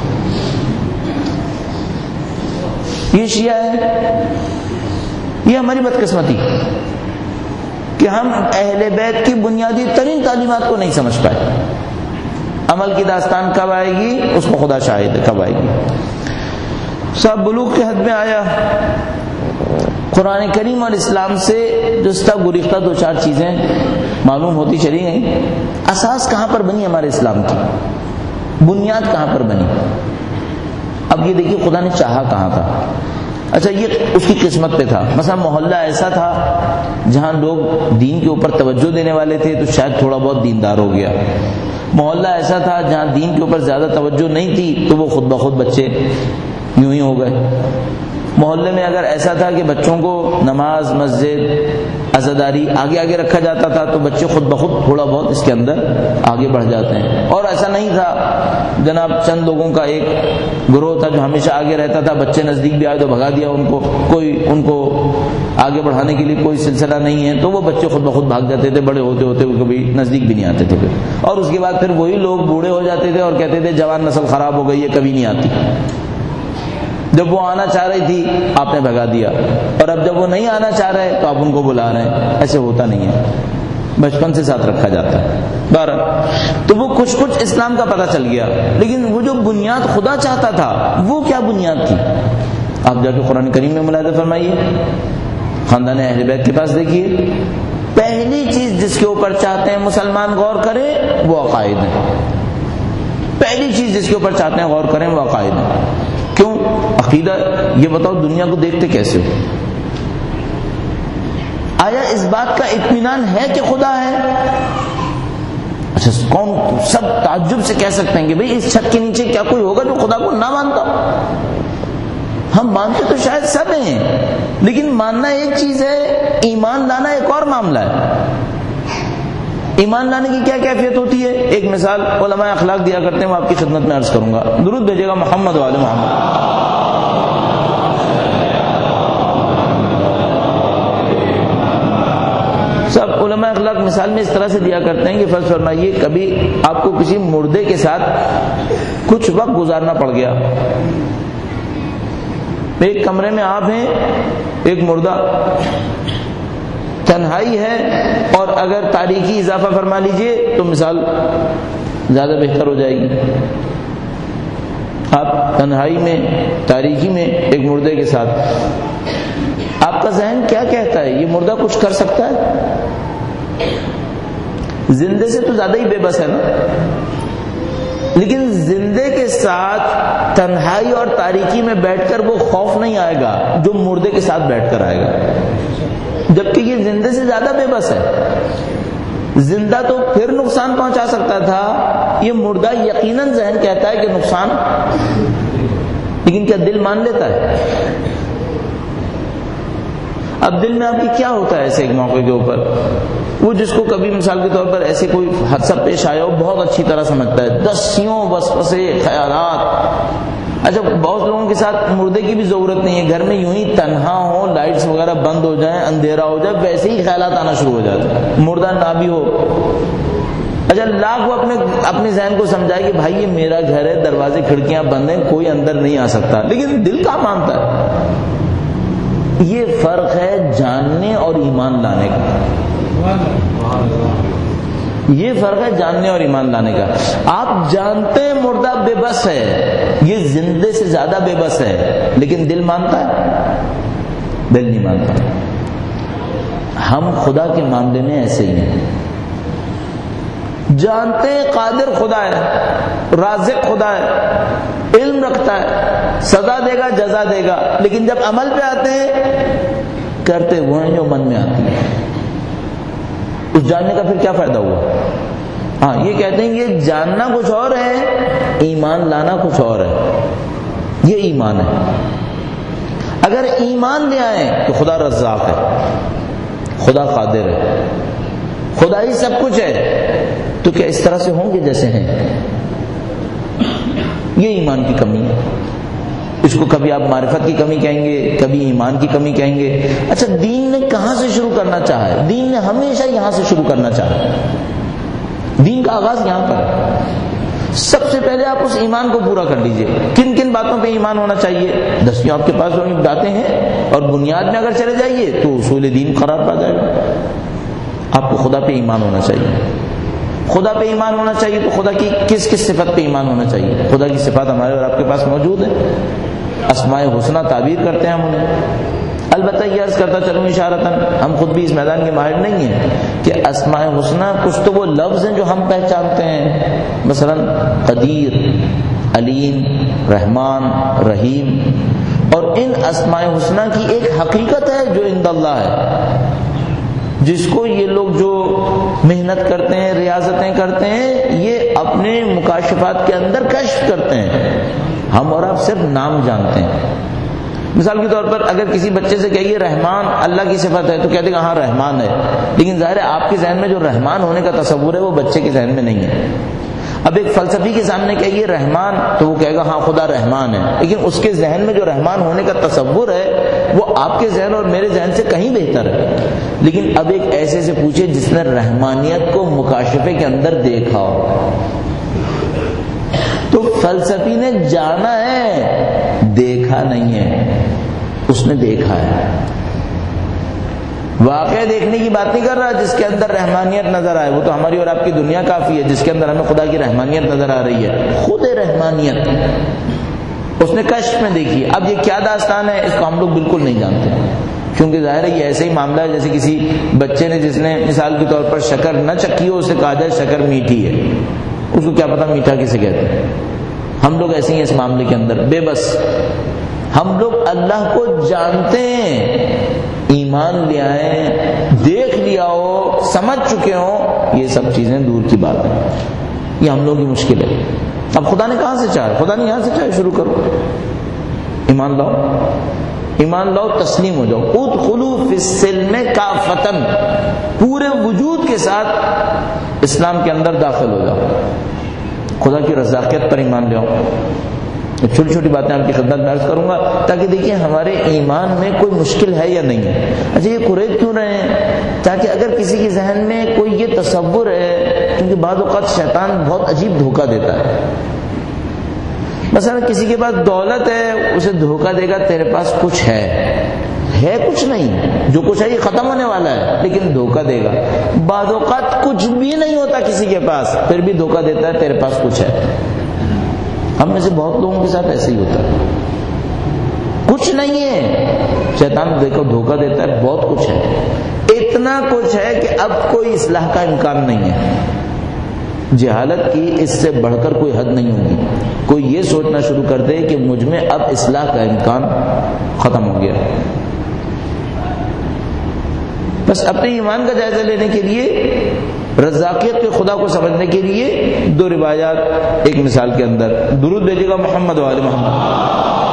یہ شیعہ ہے، یہ ہماری بدقسمتی کہ ہم اہل بیت کی بنیادی ترین تعلیمات کو نہیں سمجھ پائے۔ عمل کی داستان کب آئے گی اس کو خدا شاہد ہے کب آئے گی۔ صاحب بلوغ کے حد میں آیا، قرآن کریم اور اسلام سے جستا گریختہ دو چار چیزیں معلوم ہوتی چلی گئیں۔ اساس کہاں پر بنی ہمارے اسلام کی، بنیاد کہاں پر بنی؟ اب یہ دیکھیے خدا نے چاہا کہاں تھا۔ اچھا یہ اس کی قسمت پہ تھا، مثلا محلہ ایسا تھا جہاں لوگ دین کے اوپر توجہ دینے والے تھے تو شاید تھوڑا بہت دیندار ہو گیا۔ محلہ ایسا تھا جہاں دین کے اوپر زیادہ توجہ نہیں تھی تو وہ خود بخود بچے یوں ہی ہو گئے۔ محلے میں اگر ایسا تھا کہ بچوں کو نماز، مسجد، عزاداری آگے آگے رکھا جاتا تھا تو بچے خود بخود تھوڑا بہت اس کے اندر آگے بڑھ جاتے ہیں۔ اور ایسا نہیں تھا جناب چند لوگوں کا ایک گروہ تھا جو ہمیشہ آگے رہتا تھا، بچے نزدیک بھی آئے تو بھگا دیا ان کو، کوئی ان کو آگے بڑھانے کے لیے کوئی سلسلہ نہیں ہے تو وہ بچے خود بخود بھاگ جاتے تھے، بڑے ہوتے ہوتے وہ کبھی نزدیک بھی نہیں آتے تھے پھر۔ اور اس کے بعد پھر وہی لوگ بوڑھے ہو جاتے تھے اور کہتے تھے جوان نسل خراب ہو گئی ہے کبھی نہیں آتی۔ جب وہ آنا چاہ رہی تھی آپ نے بھگا دیا، اور اب جب وہ نہیں آنا چاہ رہے تو آپ ان کو بلا رہے ہیں۔ ایسے ہوتا نہیں ہے، بچپن سے ساتھ رکھا جاتا ہے۔ بہرحال تو وہ کچھ کچھ اسلام کا پتہ چل گیا، لیکن وہ جو بنیاد خدا چاہتا تھا وہ کیا بنیاد تھی؟ آپ جا کے قرآن کریم میں ملاحظہ فرمائیے، خاندان اہل بیت کے پاس دیکھیے، پہلی چیز جس کے اوپر چاہتے ہیں مسلمان غور کریں وہ عقائد ہیں۔ پہلی چیز جس کے اوپر چاہتے ہیں غور کریں وہ عقائد ہیں۔ کیوں؟ عقیدہ یہ بتاؤ دنیا کو دیکھتے کیسے ہو؟ آیا اس بات کا اطمینان ہے کہ خدا ہے؟ اچھا کون سب تعجب سے کہہ سکتے ہیں کہ بھئی اس چھت کے نیچے کیا کوئی ہوگا جو خدا کو نہ مانتا؟ ہم مانتے تو شاید سب ہیں، لیکن ماننا ایک چیز ہے، ایمان لانا ایک اور معاملہ ہے۔ ایمان لانے کی کیا کیفیت ہوتی ہے؟ ایک مثال علماء اخلاق دیا کرتے ہیں، وہ آپ کی خدمت میں عرض کروں گا، درود بھیجے گا محمد والے محمد۔ سب علماء اخلاق مثال میں اس طرح سے دیا کرتے ہیں کہ فرض فرمائیے کبھی آپ کو کسی مردے کے ساتھ کچھ وقت گزارنا پڑ گیا، ایک کمرے میں آپ ہیں، ایک مردہ، تنہائی ہے، اور اگر تاریکی اضافہ فرما لیجئے تو مثال زیادہ بہتر ہو جائے گی۔ آپ تنہائی میں، تاریکی میں ایک مردے کے ساتھ، آپ کا ذہن کیا کہتا ہے؟ یہ مردہ کچھ کر سکتا ہے؟ زندے سے تو زیادہ ہی بے بس ہے نا، لیکن زندے کے ساتھ تنہائی اور تاریکی میں بیٹھ کر وہ خوف نہیں آئے گا جو مردے کے ساتھ بیٹھ کر آئے گا، جبکہ یہ زندے سے زیادہ بے بس ہے۔ زندہ تو پھر نقصان پہنچا سکتا تھا، یہ مردہ یقیناً ذہن کہتا ہے کہ نقصان، لیکن کیا دل مان لیتا ہے؟ اب دل میں آپ کی کیا ہوتا ہے ایسے ایک موقع کے اوپر؟ وہ جس کو کبھی مثال کے طور پر ایسے کوئی حادثہ پیش آیا ہو بہت اچھی طرح سمجھتا ہے، دسیوں وسوسے خیالات۔ اچھا بہت لوگوں کے ساتھ مردے کی بھی ضرورت نہیں ہے، گھر میں یوں ہی تنہا ہو، لائٹس وغیرہ بند ہو جائیں، اندھیرا ہو جائے، ویسے ہی خیالات آنا شروع ہو جاتے ہیں، مردہ نہ بھی ہو۔ اچھا لاکھ وہ اپنے اپنے ذہن کو سمجھائے کہ بھائی یہ میرا گھر ہے، دروازے کھڑکیاں بند ہیں، کوئی اندر نہیں آ سکتا، لیکن دل کہاں مانتا ہے؟ یہ فرق ہے جاننے اور ایمان لانے کا۔ یہ فرق ہے جاننے اور ایمان لانے کا. آپ جانتے ہیں مردہ بے بس ہے، یہ زندے سے زیادہ بے بس ہے، لیکن دل مانتا ہے؟ دل نہیں مانتا. ہم خدا کے معاملے میں ایسے ہی ہیں، جانتے ہیں قادر خدا ہے، رازق خدا ہے، علم رکھتا ہے، سزا دے گا جزا دے گا، لیکن جب عمل پہ آتے ہیں کرتے وہ ہیں جو من میں آتی ہے. اس جاننے کا پھر کیا فائدہ ہوا؟ ہاں یہ کہتے ہیں یہ جاننا کچھ اور ہے، ایمان لانا کچھ اور ہے. یہ ایمان ہے. اگر ایمان لے آئیں تو خدا رزاق ہے، خدا قادر ہے، خدا ہی سب کچھ ہے، تو کیا اس طرح سے ہوں گے جیسے ہیں؟ یہ ایمان کی کمی ہے. اس کو کبھی آپ معرفت کی کمی کہیں گے، کبھی ایمان کی کمی کہیں گے. اچھا دین نے کہاں سے شروع کرنا چاہا ہے؟ دین نے ہمیشہ یہاں سے شروع کرنا چاہا ہے. دین کا آغاز یہاں پر ہے. سب سے پہلے آپ اس ایمان کو پورا کر لیجئے. کن کن باتوں پہ ایمان ہونا چاہیے؟ دسیوں آپ کے پاس باتیں ہیں، اور بنیاد میں اگر چلے جائیے تو اصول دین قرار پا جائے گا. آپ کو خدا پہ ایمان ہونا چاہیے. خدا پہ ایمان ہونا چاہیے تو خدا کی کس کس صفت پہ ایمان ہونا چاہیے؟ خدا کی صفات ہمارے اور آپ کے پاس موجود ہیں. اسماء حسنہ تعبیر کرتے ہیں ہم انہیں. البتہ یہ عرض کرتا چلوں اشارتاً، ہم خود بھی اس میدان کے ماہر نہیں ہیں کہ اسماء حسنہ کچھ تو وہ لفظ ہیں جو ہم پہچانتے ہیں، مثلا قدیر، علیم، رحمان، رحیم، اور ان اسماء حسنہ کی ایک حقیقت ہے جو عند اللہ ہے، جس کو یہ لوگ جو محنت کرتے ہیں، ریاضتیں کرتے ہیں، یہ اپنے مکاشفات کے اندر کشف کرتے ہیں. ہم اور آپ صرف نام جانتے ہیں. مثال کے طور پر اگر کسی بچے سے کہیے رحمان اللہ کی صفت ہے تو کہتے کہ ہاں رحمان ہے، لیکن ظاہر ہے آپ کے ذہن میں جو رحمان ہونے کا تصور ہے وہ بچے کے ذہن میں نہیں ہے. اب ایک فلسفی کے سامنے کہیے رحمان تو وہ کہے گا ہاں خدا رحمان ہے، لیکن اس کے ذہن میں جو رحمان ہونے کا تصور ہے وہ آپ کے ذہن اور میرے ذہن سے کہیں بہتر ہے. لیکن اب ایک ایسے سے پوچھے جس نے رحمانیت کو مکاشفے کے اندر دیکھا ہو، تو فلسفی نے جانا ہے، دیکھا نہیں ہے. اس نے دیکھا ہے. واقع دیکھنے کی بات نہیں کر رہا جس کے اندر رحمانیت نظر آئے، وہ تو ہماری اور آپ کی دنیا کافی ہے جس کے اندر ہمیں خدا کی رحمانیت نظر آ رہی ہے. خود رحمانیت اس نے کشف میں دیکھی. اب یہ کیا داستان ہے اس کو ہم لوگ بالکل نہیں جانتے، کیونکہ ظاہر ہے یہ ایسے ہی معاملہ ہے جیسے کسی بچے نے جس نے مثال کے طور پر شکر نہ چکھی ہو، اسے کہا جائے شکر میٹھی ہے، اس کو کیا پتا میٹھا کسے کہتے ہیں. ہم لوگ ایسے ہی اس معاملے کے اندر بے بس. ہم لوگ اللہ کو جانتے ہیں، ایمان لے آئیں، دیکھ لیا ہو، سمجھ چکے ہوں، یہ سب چیزیں دور کی بات ہے. یہ ہم لوگوں کی مشکل ہے. اب خدا نے کہاں سے چاہا؟ خدا نے یہاں سے چاہے شروع کرو. ایمان لاؤ، ایمان لاؤ، تسلیم ہو جاؤ. ادخلوا فی السلم کافۃ، پورے وجود کے ساتھ اسلام کے اندر داخل ہو جاؤ. خدا کی رزاقیت پر ایمان لے آؤ. چھوٹی چھوٹی باتیں آپ کی خدمت میں عرض کروں گا تاکہ دیکھیں ہمارے ایمان میں کوئی مشکل ہے یا نہیں ہے. اچھا یہ قریب کیوں رہے ہیں؟ تاکہ اگر کسی کے ذہن میں کوئی یہ تصور ہے، کیونکہ بعض اوقات شیطان بہت عجیب دھوکہ دیتا ہے. مثلا کسی کے پاس دولت ہے، اسے دھوکہ دے گا تیرے پاس کچھ ہے، ہے کچھ نہیں، جو کچھ ہے یہ ختم ہونے والا ہے، لیکن دھوکہ دے گا. بعض اوقات کچھ بھی نہیں ہوتا کسی کے پاس، پھر بھی دھوکہ دیتا ہے تیرے پاس کچھ ہے. ہم میں سے بہت لوگوں کے ساتھ ایسے ہی ہوتا ہے، کچھ نہیں ہے، شیطان دیکھو دھوکہ دیتا ہے بہت کچھ ہے، اتنا کچھ ہے کہ اب کوئی اصلاح کا امکان نہیں ہے. جہالت کی اس سے بڑھ کر کوئی حد نہیں ہوگی. کوئی یہ سوچنا شروع کر دے کہ مجھ میں اب اصلاح کا امکان ختم ہو گیا. بس اپنے ایمان کا جائزہ لینے کے لیے، رزاقیت کے خدا کو سمجھنے کے لیے دو روایات ایک مثال کے اندر. درود بھیجے گا محمد و آل محمد.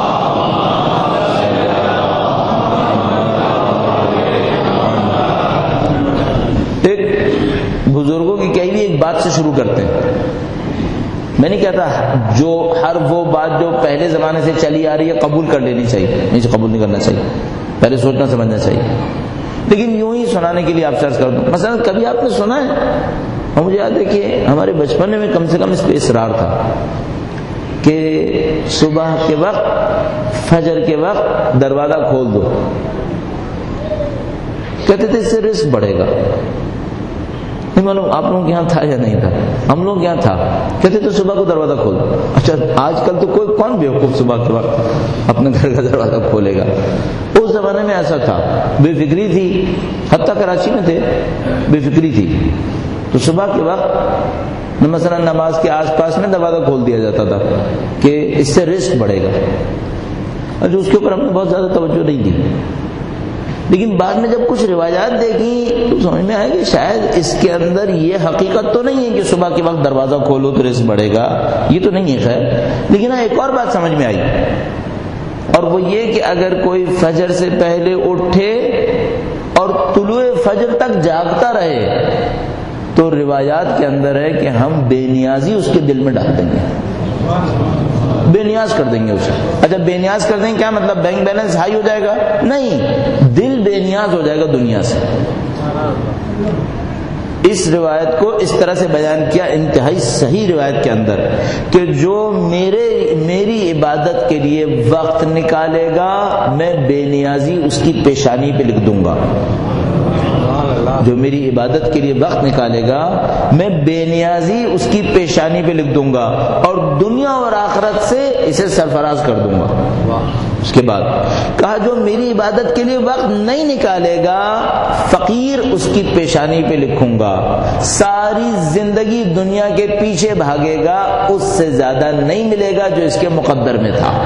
ایک بزرگوں کی کہی ہوئی ایک بات سے شروع کرتے ہیں. میں نہیں کہتا جو ہر وہ بات جو پہلے زمانے سے چلی آ رہی ہے قبول کر لینی چاہیے، نہیں قبول نہیں کرنا چاہیے، پہلے سوچنا سمجھنا چاہیے. لیکن یوں ہی سنانے کے لیے آپ سے عرض کر دوں. مثلا کبھی آپ نے سنا ہے، اور مجھے یاد ہے کہ ہمارے بچپن میں کم سے کم اس پہ اصرار تھا کہ صبح کے وقت، فجر کے وقت دروازہ کھول دو. کہتے تھے اس سے رزق بڑھے گا. نہیں معلوم آپ لوگوں کے یہاں تھا یا نہیں تھا. ہم لوگ یہاں تھا. کہتے تو صبح کو دروازہ کھول. اچھا آج کل تو کوئی کون بیوقوف صبح کے وقت اپنے گھر کا دروازہ کھولے گا. اس زمانے میں ایسا تھا, بے فکری تھی, حتیٰ کراچی میں تھے بے فکری تھی. تو صبح کے وقت مثلا نماز کے آس پاس میں دروازہ کھول دیا جاتا تھا کہ اس سے رزق بڑھے گا. جو اس کے اوپر ہم نے بہت زیادہ توجہ نہیں دی, لیکن بعد میں جب کچھ روایات دیکھی تو سمجھ میں آیا کہ شاید اس کے اندر یہ حقیقت تو نہیں ہے کہ صبح کے وقت دروازہ کھولو تو رزق بڑھے گا, یہ تو نہیں ہے خیر. لیکن ہاں ایک اور بات سمجھ میں آئی, اور وہ یہ کہ اگر کوئی فجر سے پہلے اٹھے اور طلوع فجر تک جاگتا رہے تو روایات کے اندر ہے کہ ہم بے نیازی اس کے دل میں ڈال دیں گے, بے نیاز کر دیں گے اسے. اچھا بے نیاز کر دیں گے کیا مطلب بینک بیلنس ہائی ہو جائے گا؟ نہیں, دل بے نیاز ہو جائے گا دنیا سے. اس روایت کو اس طرح سے بیان کیا انتہائی صحیح روایت کے اندر کہ جو میرے میری عبادت کے لیے وقت نکالے گا میں بے نیازی اس کی پیشانی پہ لکھ دوں گا. جو میری عبادت کے لیے وقت نکالے گا میں بے نیازی اس کی پیشانی پہ لکھ دوں گا اور دنیا اور آخرت سے اسے سرفراز کر دوں گا. اس کے بعد کہا جو میری عبادت کے لیے وقت نہیں نکالے گا فقیر اس کی پیشانی پہ لکھوں گا. ساری زندگی دنیا کے پیچھے بھاگے گا اس سے زیادہ نہیں ملے گا جو اس کے مقدر میں تھا.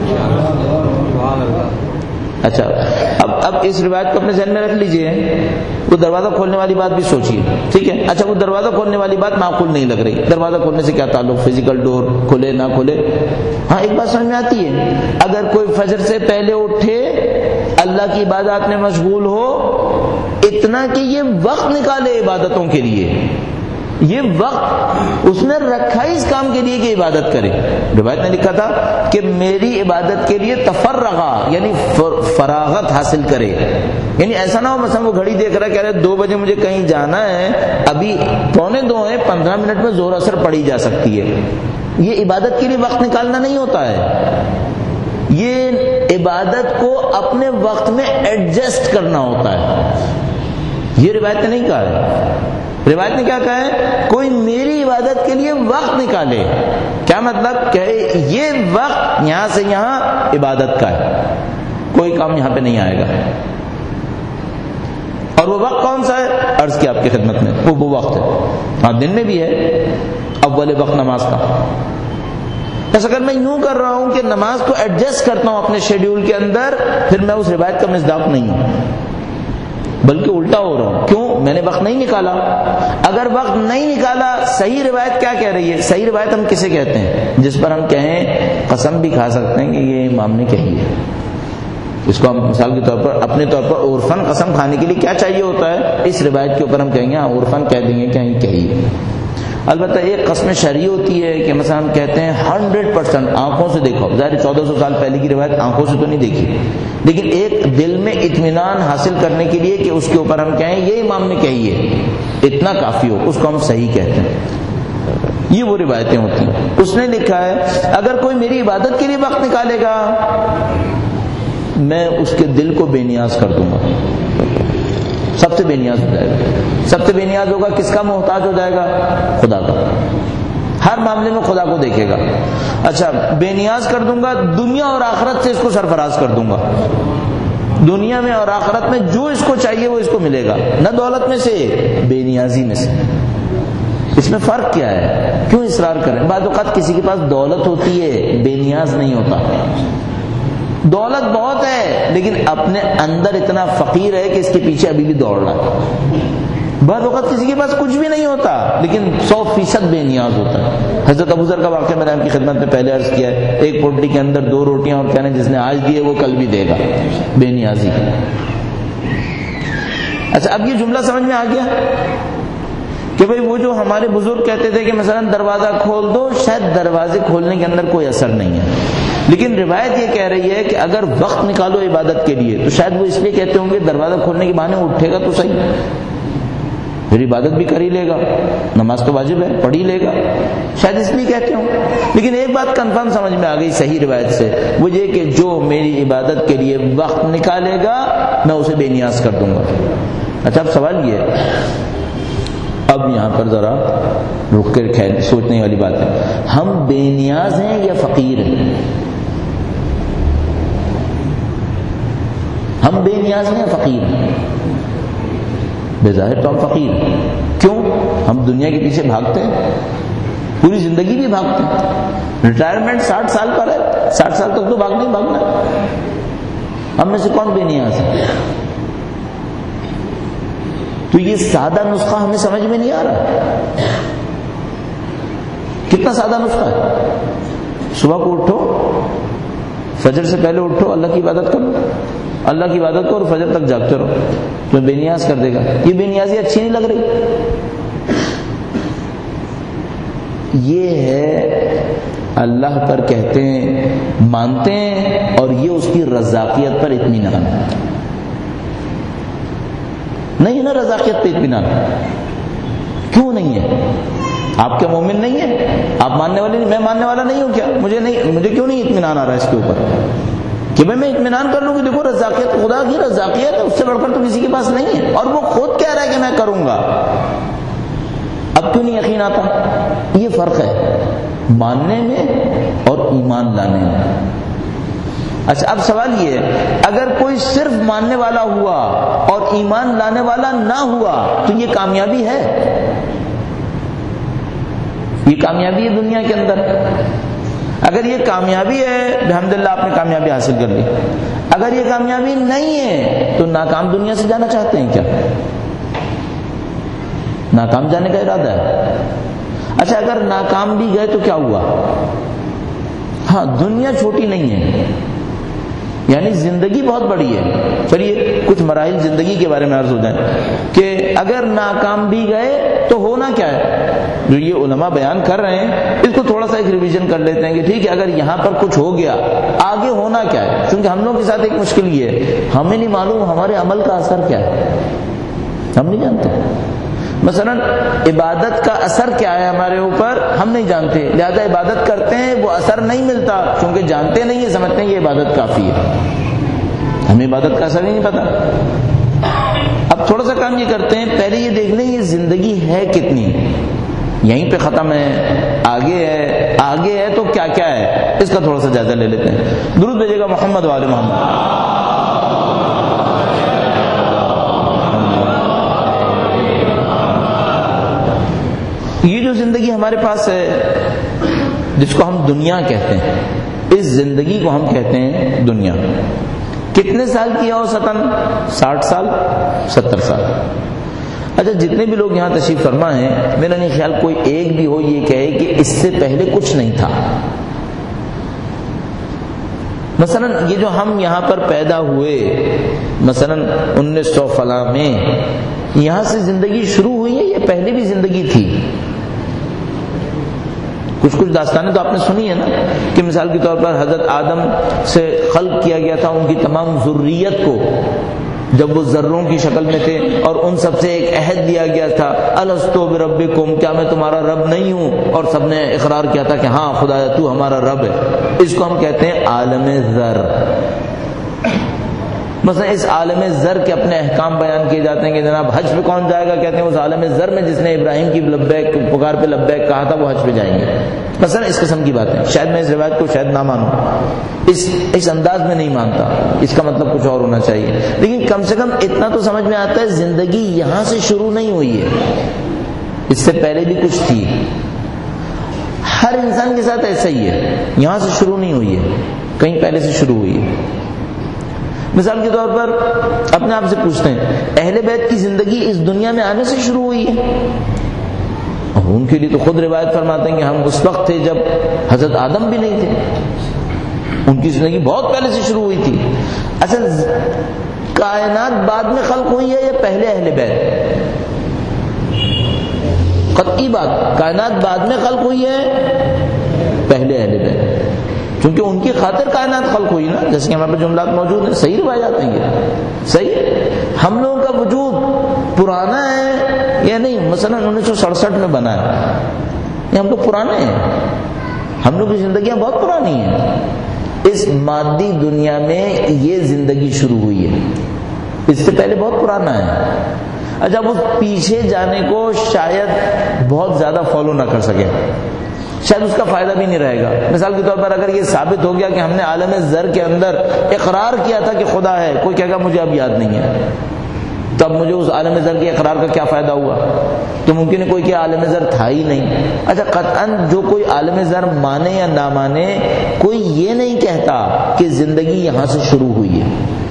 اچھا اب اب اس روایت کو اپنے ذہن میں رکھ لیجئے. وہ دروازہ کھولنے والی بات بھی سوچیے, ٹھیک ہے. اچھا وہ دروازہ کھولنے والی بات معقول نہیں لگ رہی. دروازہ کھولنے سے کیا تعلق, فزیکل ڈور کھلے نہ کھلے. ہاں ایک بات سمجھ میں آتی ہے, اگر کوئی فجر سے پہلے اٹھے اللہ کی عبادات میں مشغول ہو اتنا کہ یہ وقت نکالے عبادتوں کے لیے, یہ وقت اس نے رکھا ہی اس کام کے لیے کہ عبادت کرے. روایت نے لکھا تھا کہ میری عبادت کے لیے تفرغا یعنی فراغت حاصل کرے. یعنی ایسا نہ ہو مثلا وہ گھڑی دیکھ رہا ہے کہہ رہے دو بجے مجھے کہیں جانا ہے, ابھی پونے دو ہیں, پندرہ منٹ میں زور اثر پڑی جا سکتی ہے. یہ عبادت کے لیے وقت نکالنا نہیں ہوتا ہے, یہ عبادت کو اپنے وقت میں ایڈجسٹ کرنا ہوتا ہے. یہ روایت نے نہیں کہا ہے. روایت نے کیا کہا ہے, کوئی میری عبادت کے لیے وقت نکالے. کیا مطلب کہ یہ وقت یہاں سے یہاں عبادت کا ہے, کوئی کام یہاں پہ نہیں آئے گا. اور وہ وقت کون سا ہے, عرض کیا آپ کی خدمت میں, وہ وہ وقت ہے. ہاں دن میں بھی ہے اول وقت نماز کا. بس اگر میں یوں کر رہا ہوں کہ نماز کو ایڈجسٹ کرتا ہوں اپنے شیڈیول کے اندر, پھر میں اس روایت کا مصداق نہیں ہوں, بلکہ الٹا ہو رہا ہوں. کیوں؟ میں نے وقت نہیں نکالا. اگر وقت نہیں نکالا, صحیح روایت کیا کہہ رہی ہے؟ صحیح روایت ہم کسے کہتے ہیں؟ جس پر ہم کہیں قسم بھی کھا سکتے ہیں کہ یہ امام نے کہی ہے. اس کو ہم مثال کے طور پر اپنے طور پر عرفن قسم کھانے کے لیے کیا چاہیے ہوتا ہے, اس روایت کے اوپر ہم کہیں گے ہاں عرفن کہہ دیں گے کہ یہ کہی ہے. البتہ ایک قسم شرعی ہوتی ہے کہ مثلا ہم کہتے ہیں ہنڈریڈ پرسینٹ آنکھوں سے دیکھو. ظاہر چودہ سو سال پہلے کی روایت آنکھوں سے تو نہیں دیکھی, لیکن ایک دل میں اطمینان حاصل کرنے کے لیے کہ اس کے اوپر ہم کہیں یہ امام نے کہی ہے, اتنا کافی ہو, اس کو ہم صحیح کہتے ہیں. یہ وہ روایتیں ہوتی ہیں. اس نے لکھا ہے اگر کوئی میری عبادت کے لیے وقت نکالے گا میں اس کے دل کو بے نیاز کر دوں گا. سب سے بے نیاز ہو جائے گا. سب سے بے نیاز ہوگا کس کا محتاج ہو جائے گا؟ خدا کا. ہر معاملے میں خدا کو دیکھے گا. اچھا بے نیاز کر دوں گا, دنیا اور آخرت سے اس کو سرفراز کر دوں گا. دنیا میں اور آخرت میں جو اس کو چاہیے وہ اس کو ملے گا, نہ دولت میں سے, بے نیازی میں سے. اس میں فرق کیا ہے؟ کیوں اصرار کریں؟ بعض اوقات کسی کے پاس دولت ہوتی ہے بے نیاز نہیں ہوتا. دولت بہت ہے لیکن اپنے اندر اتنا فقیر ہے کہ اس کے پیچھے ابھی بھی دوڑ رہا ہے. بعض اوقات کسی کے پاس کچھ بھی نہیں ہوتا لیکن سو فیصد بے نیاز ہوتا ہے. حضرت ابو ذر کا واقعہ میں نے آپ کی خدمت میں پہلے عرض کیا ہے. ایک پوٹلی کے اندر دو روٹیاں اور کہنے جس نے آج دیے وہ کل بھی دے گا, بے نیازی. اچھا اب یہ جملہ سمجھ میں آ گیا کہ بھئی وہ جو ہمارے بزرگ کہتے تھے کہ مثلا دروازہ کھول دو, شاید دروازے کھولنے کے اندر کوئی اثر نہیں ہے, لیکن روایت یہ کہہ رہی ہے کہ اگر وقت نکالو عبادت کے لیے تو شاید وہ اس لیے کہتے ہوں گے دروازہ کھولنے کے بہانے اٹھے گا تو صحیح, پھر عبادت بھی کر ہی لے گا, نماز تو واجب ہے پڑھ ہی لے گا, شاید اس لیے کہتے ہوں. لیکن ایک بات کنفرم سمجھ میں آ گئی صحیح روایت سے, وہ یہ کہ جو میری عبادت کے لیے وقت نکالے گا میں اسے بے نیاز کر دوں گا. اچھا اب سوال یہ ہے, اب یہاں پر ذرا رک کر خیر سوچنے والی بات ہے، ہم بے نیاز ہیں یا فقیر ہیں؟ ہم بے نیاز ہیں یا فقیر ہیں؟ بظاہر تو ہم فقیر ہیں. کیوں؟ ہم دنیا کے پیچھے بھاگتے ہیں، پوری زندگی بھی بھاگتے ہیں. ریٹائرمنٹ ساٹھ سال پر ہے، ساٹھ سال تک تو بھاگنا ہی بھاگنا. ہم میں سے کون بے نیاز ہے؟ تو یہ سادہ نسخہ ہمیں سمجھ میں نہیں آ رہا. کتنا سادہ نسخہ ہے. صبح کو اٹھو، فجر سے پہلے اٹھو، اللہ کی عبادت کرو، اللہ کی عبادت کرو اور فجر تک جاگتے رہو، تمہیں بے نیاز کر دے گا. یہ بے نیازی اچھی نہیں لگ رہی. یہ ہے اللہ پر کہتے ہیں مانتے ہیں اور یہ اس کی رزاقیت پر اطمینان ہے. نہیں ہے نا رزاقیت پہ اطمینان؟ کیوں نہیں ہے؟ آپ کے مومن نہیں ہیں؟ آپ ماننے والے نہیں؟ میں ماننے والا نہیں ہوں کیا؟ مجھے نہیں، مجھے کیوں نہیں اطمینان آ رہا ہے اس کے اوپر کہ میں اطمینان کر لوں کہ دیکھو رزاقیت خدا کی رزاقیت ہے، اس سے بڑھ کر تو کسی کے پاس نہیں ہے، اور وہ خود کہہ رہا ہے کہ میں کروں گا. اب کیوں نہیں یقین آتا؟ یہ فرق ہے ماننے میں اور ایمان لانے میں. اچھا اب سوال یہ ہے، اگر کوئی صرف ماننے والا ہوا اور ایمان لانے والا نہ ہوا تو یہ کامیابی ہے؟ یہ کامیابی ہے دنیا کے اندر؟ اگر یہ کامیابی ہے الحمدللہ آپ نے کامیابی حاصل کر لی. اگر یہ کامیابی نہیں ہے تو ناکام دنیا سے جانا چاہتے ہیں کیا؟ ناکام جانے کا ارادہ ہے؟ اچھا اگر ناکام بھی گئے تو کیا ہوا؟ ہاں دنیا چھوٹی نہیں ہے، یعنی زندگی بہت بڑی ہے. چلیے کچھ مراحل زندگی کے بارے میں عرض ہو جائیں کہ اگر ناکام بھی گئے تو ہونا کیا ہے. جو یہ علماء بیان کر رہے ہیں اس کو تھوڑا سا ایک ریویژن کر لیتے ہیں کہ ٹھیک ہے اگر یہاں پر کچھ ہو گیا آگے ہونا کیا ہے. کیونکہ ہم لوگوں کے ساتھ ایک مشکل یہ ہے، ہمیں نہیں معلوم ہمارے عمل کا اثر کیا ہے، ہم نہیں جانتے. مثلا عبادت کا اثر کیا ہے ہمارے اوپر ہم نہیں جانتے، لہذا عبادت کرتے ہیں وہ اثر نہیں ملتا کیونکہ جانتے نہیں ہیں، سمجھتے ہیں یہ عبادت کافی ہے. ہمیں عبادت کا اثر ہی نہیں پتا. اب تھوڑا سا کام یہ کرتے ہیں، پہلے یہ دیکھ لیں یہ زندگی ہے کتنی، یہیں پہ ختم ہے، آگے ہے، آگے ہے تو کیا کیا ہے اس کا تھوڑا سا جائزہ لے لیتے ہیں. درود بھیجے گا محمد والے محمد. یہ جو زندگی ہمارے پاس ہے جس کو ہم دنیا کہتے ہیں، اس زندگی کو ہم کہتے ہیں دنیا. کتنے سال کی ہے اوسطاً؟ ساٹھ سال، ستر سال. اچھا جتنے بھی لوگ یہاں تشریف فرما ہیں میرا نہیں خیال کوئی ایک بھی ہو یہ کہے کہ اس سے پہلے کچھ نہیں تھا. مثلا یہ جو ہم یہاں پر پیدا ہوئے مثلا انیس سو فلاں میں، یہاں سے زندگی شروع ہوئی ہے یا پہلے بھی زندگی تھی؟ کچھ کچھ داستانیں تو آپ نے سنی ہے نا کہ مثال کے طور پر حضرت آدم سے خلق کیا گیا تھا ان کی تمام ذریت کو جب وہ ذروں کی شکل میں تھے، اور ان سب سے ایک عہد دیا گیا تھا الستو بربکم، کیا میں تمہارا رب نہیں ہوں؟ اور سب نے اقرار کیا تھا کہ ہاں خدایا تو ہمارا رب ہے. اس کو ہم کہتے ہیں عالم ذر. مثلا اس عالم ذر کے اپنے احکام بیان کیے جاتے ہیں کہ جناب حج پہ کون جائے گا؟ کہتے ہیں اس عالم ذر میں جس نے ابراہیم کی لبیک پکار پہ لبیک کہا تھا وہ حج پہ جائیں گے. مثلا اس قسم کی باتیں. شاید میں اس روایت کو شاید نہ مانوں، اس اس انداز میں نہیں مانتا، اس کا مطلب کچھ اور ہونا چاہیے. لیکن کم سے کم اتنا تو سمجھ میں آتا ہے زندگی یہاں سے شروع نہیں ہوئی ہے، اس سے پہلے بھی کچھ تھی. ہر انسان کے ساتھ ایسا ہی ہے، یہاں سے شروع نہیں ہوئی ہے، کہیں پہلے سے شروع ہوئی ہے. مثال کے طور پر اپنے آپ سے پوچھتے ہیں اہل بیت کی زندگی اس دنیا میں آنے سے شروع ہوئی ہے؟ ان کے لیے تو خود روایت فرماتے ہیں کہ ہم اس وقت تھے جب حضرت آدم بھی نہیں تھے، ان کی زندگی بہت پہلے سے شروع ہوئی تھی. اچھا کائنات بعد میں خلق ہوئی ہے یا پہلے اہل بیت؟ قطعی بات، کائنات بعد میں خلق ہوئی ہے پہلے اہل بیت، کیونکہ ان کی خاطر کائنات خلق ہوئی نا، جیسے کہ ہمارے پاس جملات موجود ہیں. صحیح روایات ہیں یہ، صحیح. ہم لوگوں کا وجود پرانا ہے یا نہیں؟ مثلا انیس سو سڑسٹھ میں بنا ہے، یہ ہم لوگ پرانے ہیں، ہم لوگ کی زندگیاں بہت پرانی ہیں. اس مادی دنیا میں یہ زندگی شروع ہوئی ہے، اس سے پہلے بہت پرانا ہے. اچھا اس پیچھے جانے کو شاید بہت زیادہ فالو نہ کر سکے، شاید اس کا فائدہ بھی نہیں رہے گا. مثال کے طور پر اگر یہ ثابت ہو گیا کہ ہم نے عالم ذر کے اندر اقرار کیا تھا کہ خدا ہے، کوئی کہے گا مجھے اب یاد نہیں ہے، تو اب مجھے اس عالم ذر کے اقرار کا کیا فائدہ ہوا؟ تو ممکن ہے کوئی کہ عالم ذر تھا ہی نہیں. اچھا قطعاً جو کوئی عالم ذر مانے یا نہ مانے، کوئی یہ نہیں کہتا کہ زندگی یہاں سے شروع ہوئی ہے،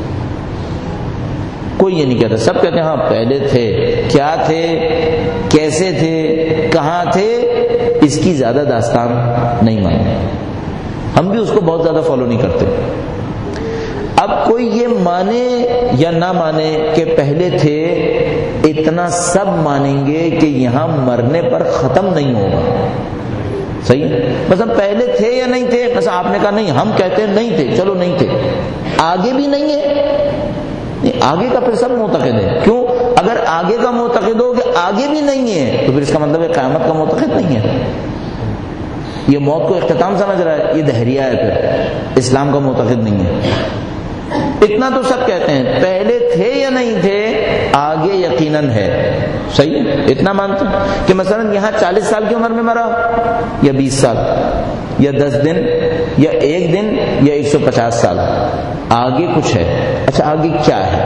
کوئی یہ نہیں کہتا. سب کہتے ہیں ہاں پہلے تھے، کیا تھے، کیسے تھے، کہاں تھے، اس کی زیادہ داستان نہیں مانتے. ہم بھی اس کو بہت زیادہ فالو نہیں کرتے. اب کوئی یہ مانے یا نہ مانے کہ پہلے تھے، اتنا سب مانیں گے کہ یہاں مرنے پر ختم نہیں ہوگا. صحیح ہے؟ بس ہم پہلے تھے یا نہیں تھے، بس آپ نے کہا نہیں، ہم کہتے ہیں نہیں تھے، چلو نہیں تھے، آگے بھی نہیں ہے. نہیں، آگے کا پھر سب معتقد ہے. کیوں؟ اگر آگے کا معتقد ہو کہ آگے بھی نہیں ہے تو پھر اس کا مطلب ہے قیامت کا معتقد نہیں ہے. یہ موت کو اختتام سمجھ رہا ہے، یہ دہریہ ہے، پھر اسلام کا معتقد نہیں ہے. اتنا تو سب کہتے ہیں پہلے تھے یا نہیں تھے، آگے یقیناً ہے. صحیح ہے؟ اتنا مانتے ہیں کہ مثلا یہاں چالیس سال کی عمر میں مرا، یا بیس سال، یا دس دن، یا ایک دن، یا ایک سو پچاس سال، آگے کچھ ہے. اچھا آگے کیا ہے،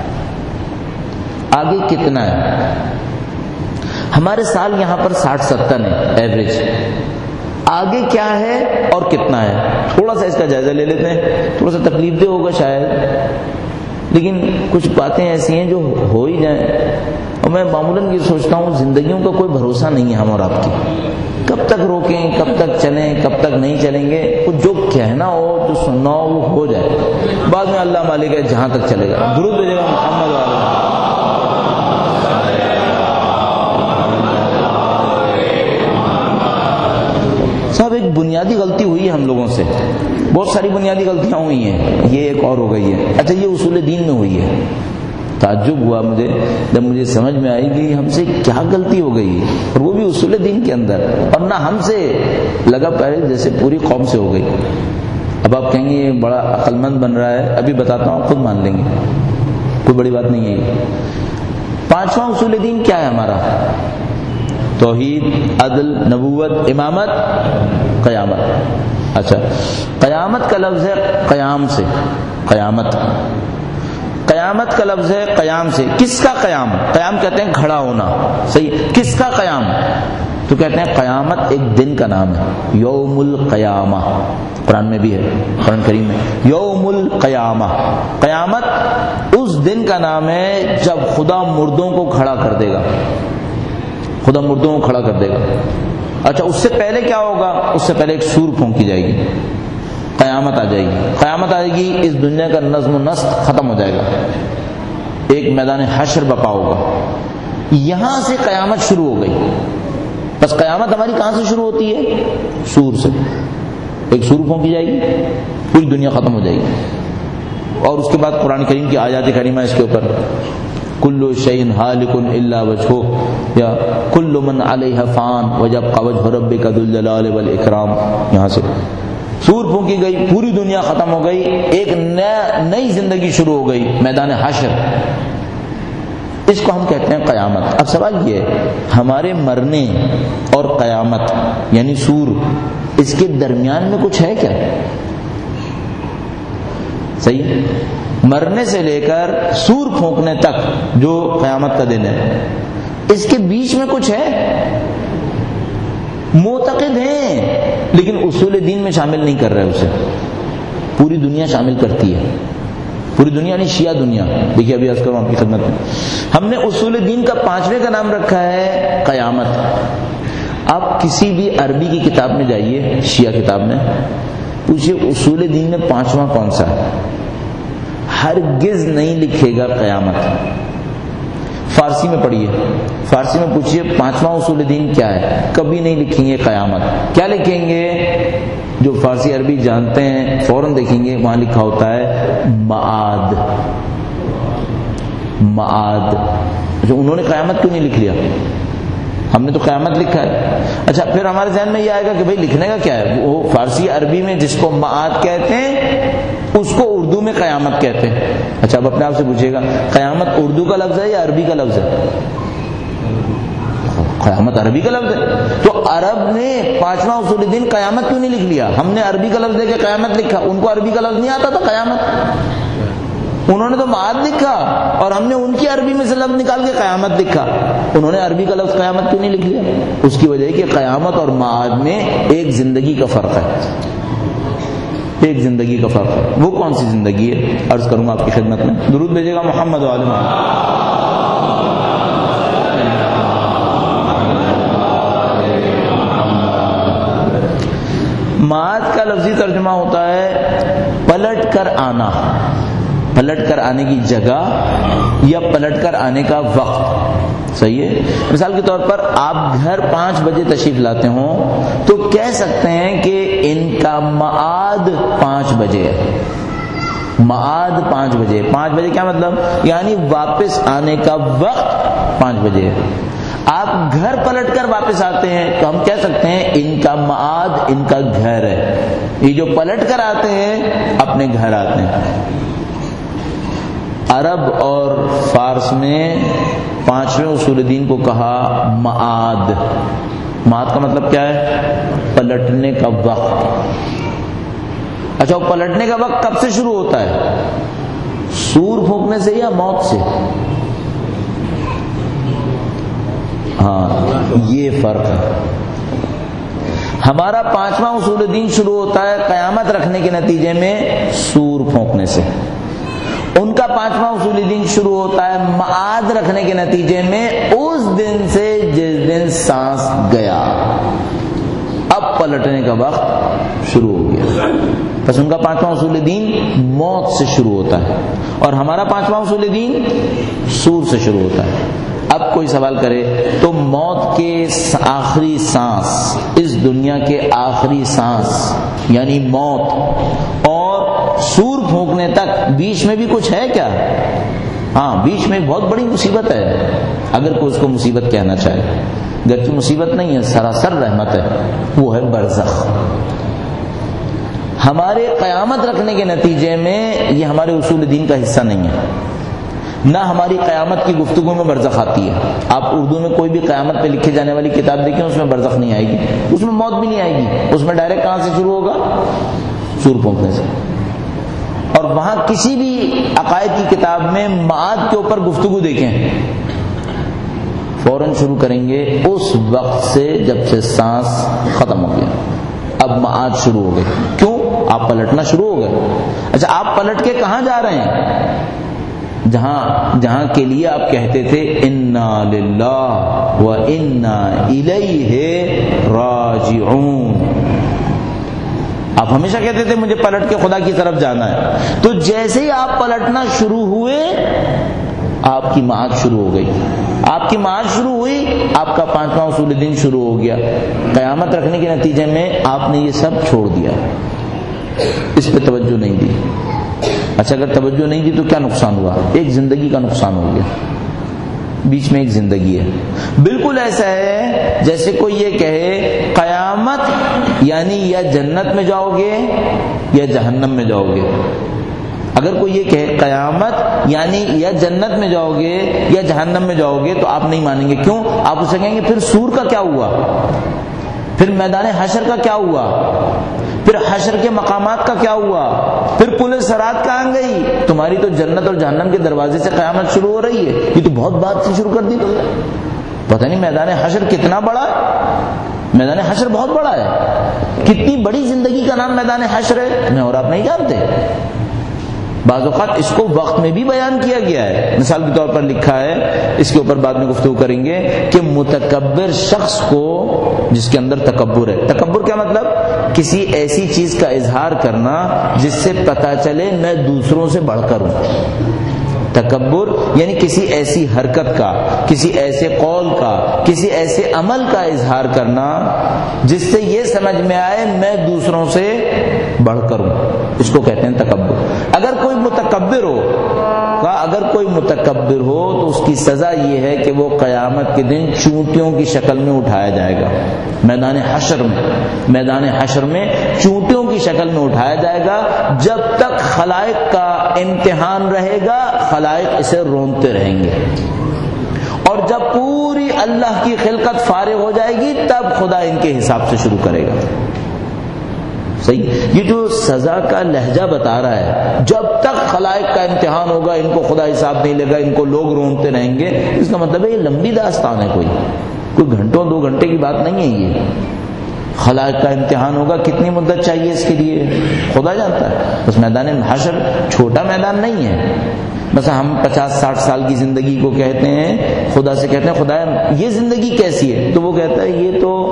آگے کتنا ہے؟ ہمارے سال یہاں پر ساٹھ ستر ہے ایوریج. آگے کیا ہے اور کتنا ہے، تھوڑا سا اس کا جائزہ لے لیتے ہیں. تھوڑا سا تکلیف دہ ہوگا شاید، لیکن کچھ باتیں ایسی ہیں جو ہو ہی جائیں. اور میں معمولاً یہ سوچتا ہوں زندگیوں کا کوئی بھروسہ نہیں ہے ہم اور آپ کی. کب تک روکیں، کب تک چلیں، کب تک نہیں چلیں گے. کچھ جو کہنا ہو، جو سننا ہو، وہ ہو جائے. بعد میں اللہ مالک ہے جہاں تک چلے گا. درود بھیجے گا محمد والا. صاحب ایک بنیادی غلطی ہوئی ہے ہم لوگوں سے، بہت ساری بنیادی غلطیاں ہوئی ہیں، یہ ایک اور ہو گئی ہے. اچھا یہ اصول دین میں ہوئی ہے. تعجب ہوا مجھے جب مجھے سمجھ میں آئی کہ ہم سے کیا غلطی ہو گئی، اور وہ بھی اصول دین کے اندر. اور نہ ہم سے لگا پہلے جیسے پوری قوم سے ہو گئی. اب آپ کہیں گے یہ بڑا عقل مند بن رہا ہے، ابھی بتاتا ہوں، خود مان لیں گے، کوئی بڑی بات نہیں ہے. پانچواں اصول دین کیا ہے ہمارا؟ توحید، عدل، نبوت، امامت، قیامت. اچھا قیامت کا لفظ ہے قیام سے، قیامت قیامت کا لفظ ہے قیام سے. کس کا قیام؟ قیام کہتے ہیں کھڑا ہونا. صحیح. کس کا قیام؟ تو کہتے ہیں قیامت ایک دن کا نام ہے، یوم القیامہ. قرآن میں بھی ہے، قرآن کریم میں یوم القیامہ. قیامت اس دن کا نام ہے جب خدا مردوں کو کھڑا کر دے گا. خدا مردوں کو کھڑا کر دے گا. اچھا اس سے پہلے کیا ہوگا؟ اس سے پہلے ایک سور پھونکی جائے گی، قیامت آ جائے گی. قیامت آئے گی، اس دنیا کا نظم و نسق ختم ہو جائے گا، ایک میدان حشر بپا ہوگا. یہاں سے قیامت شروع ہو گئی. بس قیامت ہماری کہاں سے شروع ہوتی ہے؟ سور سے. ایک سور پھونکی جائے گی، پوری دنیا ختم ہو جائے گی. اور اس کے بعد قرآن کریم کی آیات کریمہ اس کے اوپر، کل شیء ہالک الا وجہہ، یا کل من علیہا فان ویبقی وجہ ربک ذو الجلال والاکرام. یہاں سے سور پھونکی گئی، پوری دنیا ختم ہو گئی، ایک نیا نئی زندگی شروع ہو گئی، میدان حشر. اس کو ہم کہتے ہیں قیامت. اب سوال یہ ہے ہمارے مرنے اور قیامت یعنی سور، اس کے درمیان میں کچھ ہے کیا؟ صحیح. مرنے سے لے کر سور پھونکنے تک جو قیامت کا دن ہے، اس کے بیچ میں کچھ ہے؟ معتقد ہیں لیکن اصول دین میں شامل نہیں کر رہے اسے. پوری دنیا شامل کرتی ہے، پوری دنیا نہیں، شیعہ دنیا. دیکھیے ابھی عرض کروں آپ کی خدمت میں، ہم نے اصول دین کا پانچویں کا نام رکھا ہے قیامت. آپ کسی بھی عربی کی کتاب میں جائیے، شیعہ کتاب میں، پوچھئے اصول دین میں پانچواں کون سا ہے؟ ہرگز نہیں لکھے گا قیامت. فارسی میں پڑھیے، فارسی میں پوچھئے پانچواں اصول دین کیا ہے، کبھی نہیں لکھیں گے قیامت. کیا لکھیں گے؟ جو فارسی عربی جانتے ہیں فوراً دیکھیں گے وہاں لکھا ہوتا ہے معاد. معاد. جو انہوں نے قیامت کیوں نہیں لکھ لیا؟ ہم نے تو قیامت لکھا ہے. اچھا پھر ہمارے ذہن میں یہ آئے گا کہ بھئی لکھنے کا کیا ہے؟ وہ فارسی عربی میں جس کو معاد کہتے ہیں اس کو اردو میں قیامت کہتے ہیں. اچھا اب اپنے آپ سے پوچھیے گا قیامت اردو کا لفظ ہے یا عربی کا لفظ ہے؟ قیامت عربی کا لفظ ہے. تو عرب نے پانچواں اصول دین قیامت کیوں نہیں لکھ لیا؟ ہم نے عربی کا لفظ دے کے قیامت لکھا. ان کو عربی کا لفظ نہیں آتا تھا قیامت، انہوں نے تو معاد لکھا اور ہم نے ان کی عربی میں سے لفظ نکال کے قیامت لکھا. انہوں نے عربی کا لفظ قیامت کیوں نہیں لکھ لیا؟ اس کی وجہ ہے کہ قیامت اور معاد میں ایک زندگی کا فرق ہے، ایک زندگی کا فرق ہے. وہ کون سی زندگی ہے؟ عرض کروں گا آپ کی خدمت میں. درود بھیجے گا محمد و آل محمد. معاد کا لفظی ترجمہ ہوتا ہے پلٹ کر آنا، پلٹ کر آنے کی جگہ یا پلٹ کر آنے کا وقت. صحیح ہے. مثال کے طور پر آپ گھر پانچ بجے تشریف لاتے ہوں تو کہہ سکتے ہیں کہ ان کا معاد پانچ بجے ہے. معاد پانچ بجے. پانچ بجے کیا مطلب؟ یعنی واپس آنے کا وقت پانچ بجے ہے. آپ گھر پلٹ کر واپس آتے ہیں تو ہم کہہ سکتے ہیں ان کا معاد ان کا گھر ہے. یہ جو پلٹ کر آتے ہیں اپنے گھر آتے ہیں. عرب اور فارس میں پانچویں اصول دین کو کہا معاد. معاد کا مطلب کیا ہے؟ پلٹنے کا وقت. اچھا وہ پلٹنے کا وقت کب سے شروع ہوتا ہے؟ سور پھونکنے سے یا موت سے؟ ہاں یہ فرق ہے. ہمارا پانچواں اصول دین شروع ہوتا ہے قیامت رکھنے کے نتیجے میں سور پھونکنے سے. ان کا پانچواں اصول دین شروع ہوتا ہے معاد رکھنے کے نتیجے میں اس دن سے جس دن سانس گیا. اب پلٹنے کا وقت شروع ہو گیا. بس ان کا پانچواں اصول دین موت سے شروع ہوتا ہے اور ہمارا پانچواں اصول دین سور سے شروع ہوتا ہے. اب کوئی سوال کرے تو موت کے آخری سانس، اس دنیا کے آخری سانس یعنی موت، اور سور پھونکنے تک بیچ میں بھی کچھ ہے کیا؟ ہاں بیچ میں بہت بڑی مصیبت ہے اگر کوئی اس کو مصیبت کہنا چاہے. گرچہ مصیبت نہیں ہے، سراسر رحمت ہے. وہ ہے برزخ. ہمارے قیامت رکھنے کے نتیجے میں یہ ہمارے اصول دین کا حصہ نہیں ہے. نہ ہماری قیامت کی گفتگو میں برزخ آتی ہے. آپ اردو میں کوئی بھی قیامت پہ لکھی جانے والی کتاب دیکھیں اس میں برزخ نہیں آئے گی، اس میں موت بھی نہیں آئے گی. اس میں ڈائریکٹ کہاں سے شروع ہوگا؟ سور پھونکنے سے. اور وہاں کسی بھی عقائد کی کتاب میں معاد کے اوپر گفتگو دیکھیں فوراً شروع کریں گے اس وقت سے جب سے سانس ختم ہو گیا. اب معاد شروع ہو گئے. کیوں؟ آپ پلٹنا شروع ہو گئے. اچھا آپ پلٹ کے کہاں جا رہے ہیں؟ جہاں جہاں کے لیے آپ کہتے تھے انا للہ و انا الیہ راجعون. آپ ہمیشہ کہتے تھے مجھے پلٹ کے خدا کی طرف جانا ہے. تو جیسے ہی آپ پلٹنا شروع ہوئے آپ کی معاد شروع ہو گئی. آپ کی معاد شروع ہوئی آپ کا پانچواں اصول دین شروع ہو گیا. قیامت رکھنے کے نتیجے میں آپ نے یہ سب چھوڑ دیا، اس پہ توجہ نہیں دی. اچھا اگر توجہ نہیں دی تو کیا نقصان ہوا؟ ایک زندگی کا نقصان ہو گیا. بیچ میں ایک زندگی ہے. بالکل ایسا ہے جیسے کوئی یہ کہے قیامت یعنی یا جنت میں جاؤ گے یا جہنم میں جاؤ گے. اگر کوئی یہ کہے قیامت یعنی یا جنت میں جاؤ گے یا جہنم میں جاؤ گے تو آپ نہیں مانیں گے. کیوں؟ آپ اسے کہیں گے پھر سور کا کیا ہوا، پھر میدان حشر کا کیا ہوا، پھر حشر کے مقامات کا کیا ہوا، پھر پل صراط کہاں گئی؟ تمہاری تو جنت اور جہنم کے دروازے سے قیامت شروع ہو رہی ہے. یہ تو بہت بات سے شروع کر دی تم نے. پتہ نہیں میدان حشر کتنا بڑا ہے. میدان حشر بہت بڑا ہے. کتنی بڑی زندگی کا نام میدان حشر ہے میں اور آپ نہیں جانتے. بعض اوقات اس کو وقت میں بھی بیان کیا گیا ہے. مثال کے طور پر لکھا ہے، اس کے اوپر بعد میں گفتگو کریں گے، کہ متکبر شخص کو جس کے اندر تکبر ہے. تکبر کیا مطلب؟ کسی ایسی چیز کا اظہار کرنا جس سے پتہ چلے میں دوسروں سے بڑھ کر ہوں. تکبر یعنی کسی ایسی حرکت کا، کسی ایسے قول کا، کسی ایسے عمل کا اظہار کرنا جس سے یہ سمجھ میں آئے میں دوسروں سے بڑھ کر ہوں. اس کو کہتے ہیں تکبر. اگر کوئی متکبر ہو کہا اگر کوئی متکبر ہو تو اس کی سزا یہ ہے کہ وہ قیامت کے دن چونٹیوں کی شکل میں اٹھایا جائے گا. میدان حشر میں میدان حشر میں چونٹیوں کی شکل میں اٹھایا جائے گا. جب تک خلائق کا امتحان رہے گا خلائق اسے رونتے رہیں گے، اور جب پوری اللہ کی خلقت فارغ ہو جائے گی تب خدا ان کے حساب سے شروع کرے گا. صحیح، یہ جو سزا کا لہجہ بتا رہا ہے، جب تک خلائق کا امتحان ہوگا ان کو خدا حساب نہیں لے گا، ان کو لوگ رونتے رہیں گے. اس کا مطلب ہے یہ لمبی داستان ہے، کوئی کوئی گھنٹوں دو گھنٹے کی بات نہیں ہے. یہ خلائق کا امتحان ہوگا، کتنی مدت چاہیے اس کے لیے خدا جانتا ہے. اس میدان حشر چھوٹا میدان نہیں ہے. بس ہم پچاس ساٹھ سال کی زندگی کو کہتے ہیں، خدا سے کہتے ہیں خدا یہ زندگی کیسی ہے، تو وہ کہتا ہے یہ تو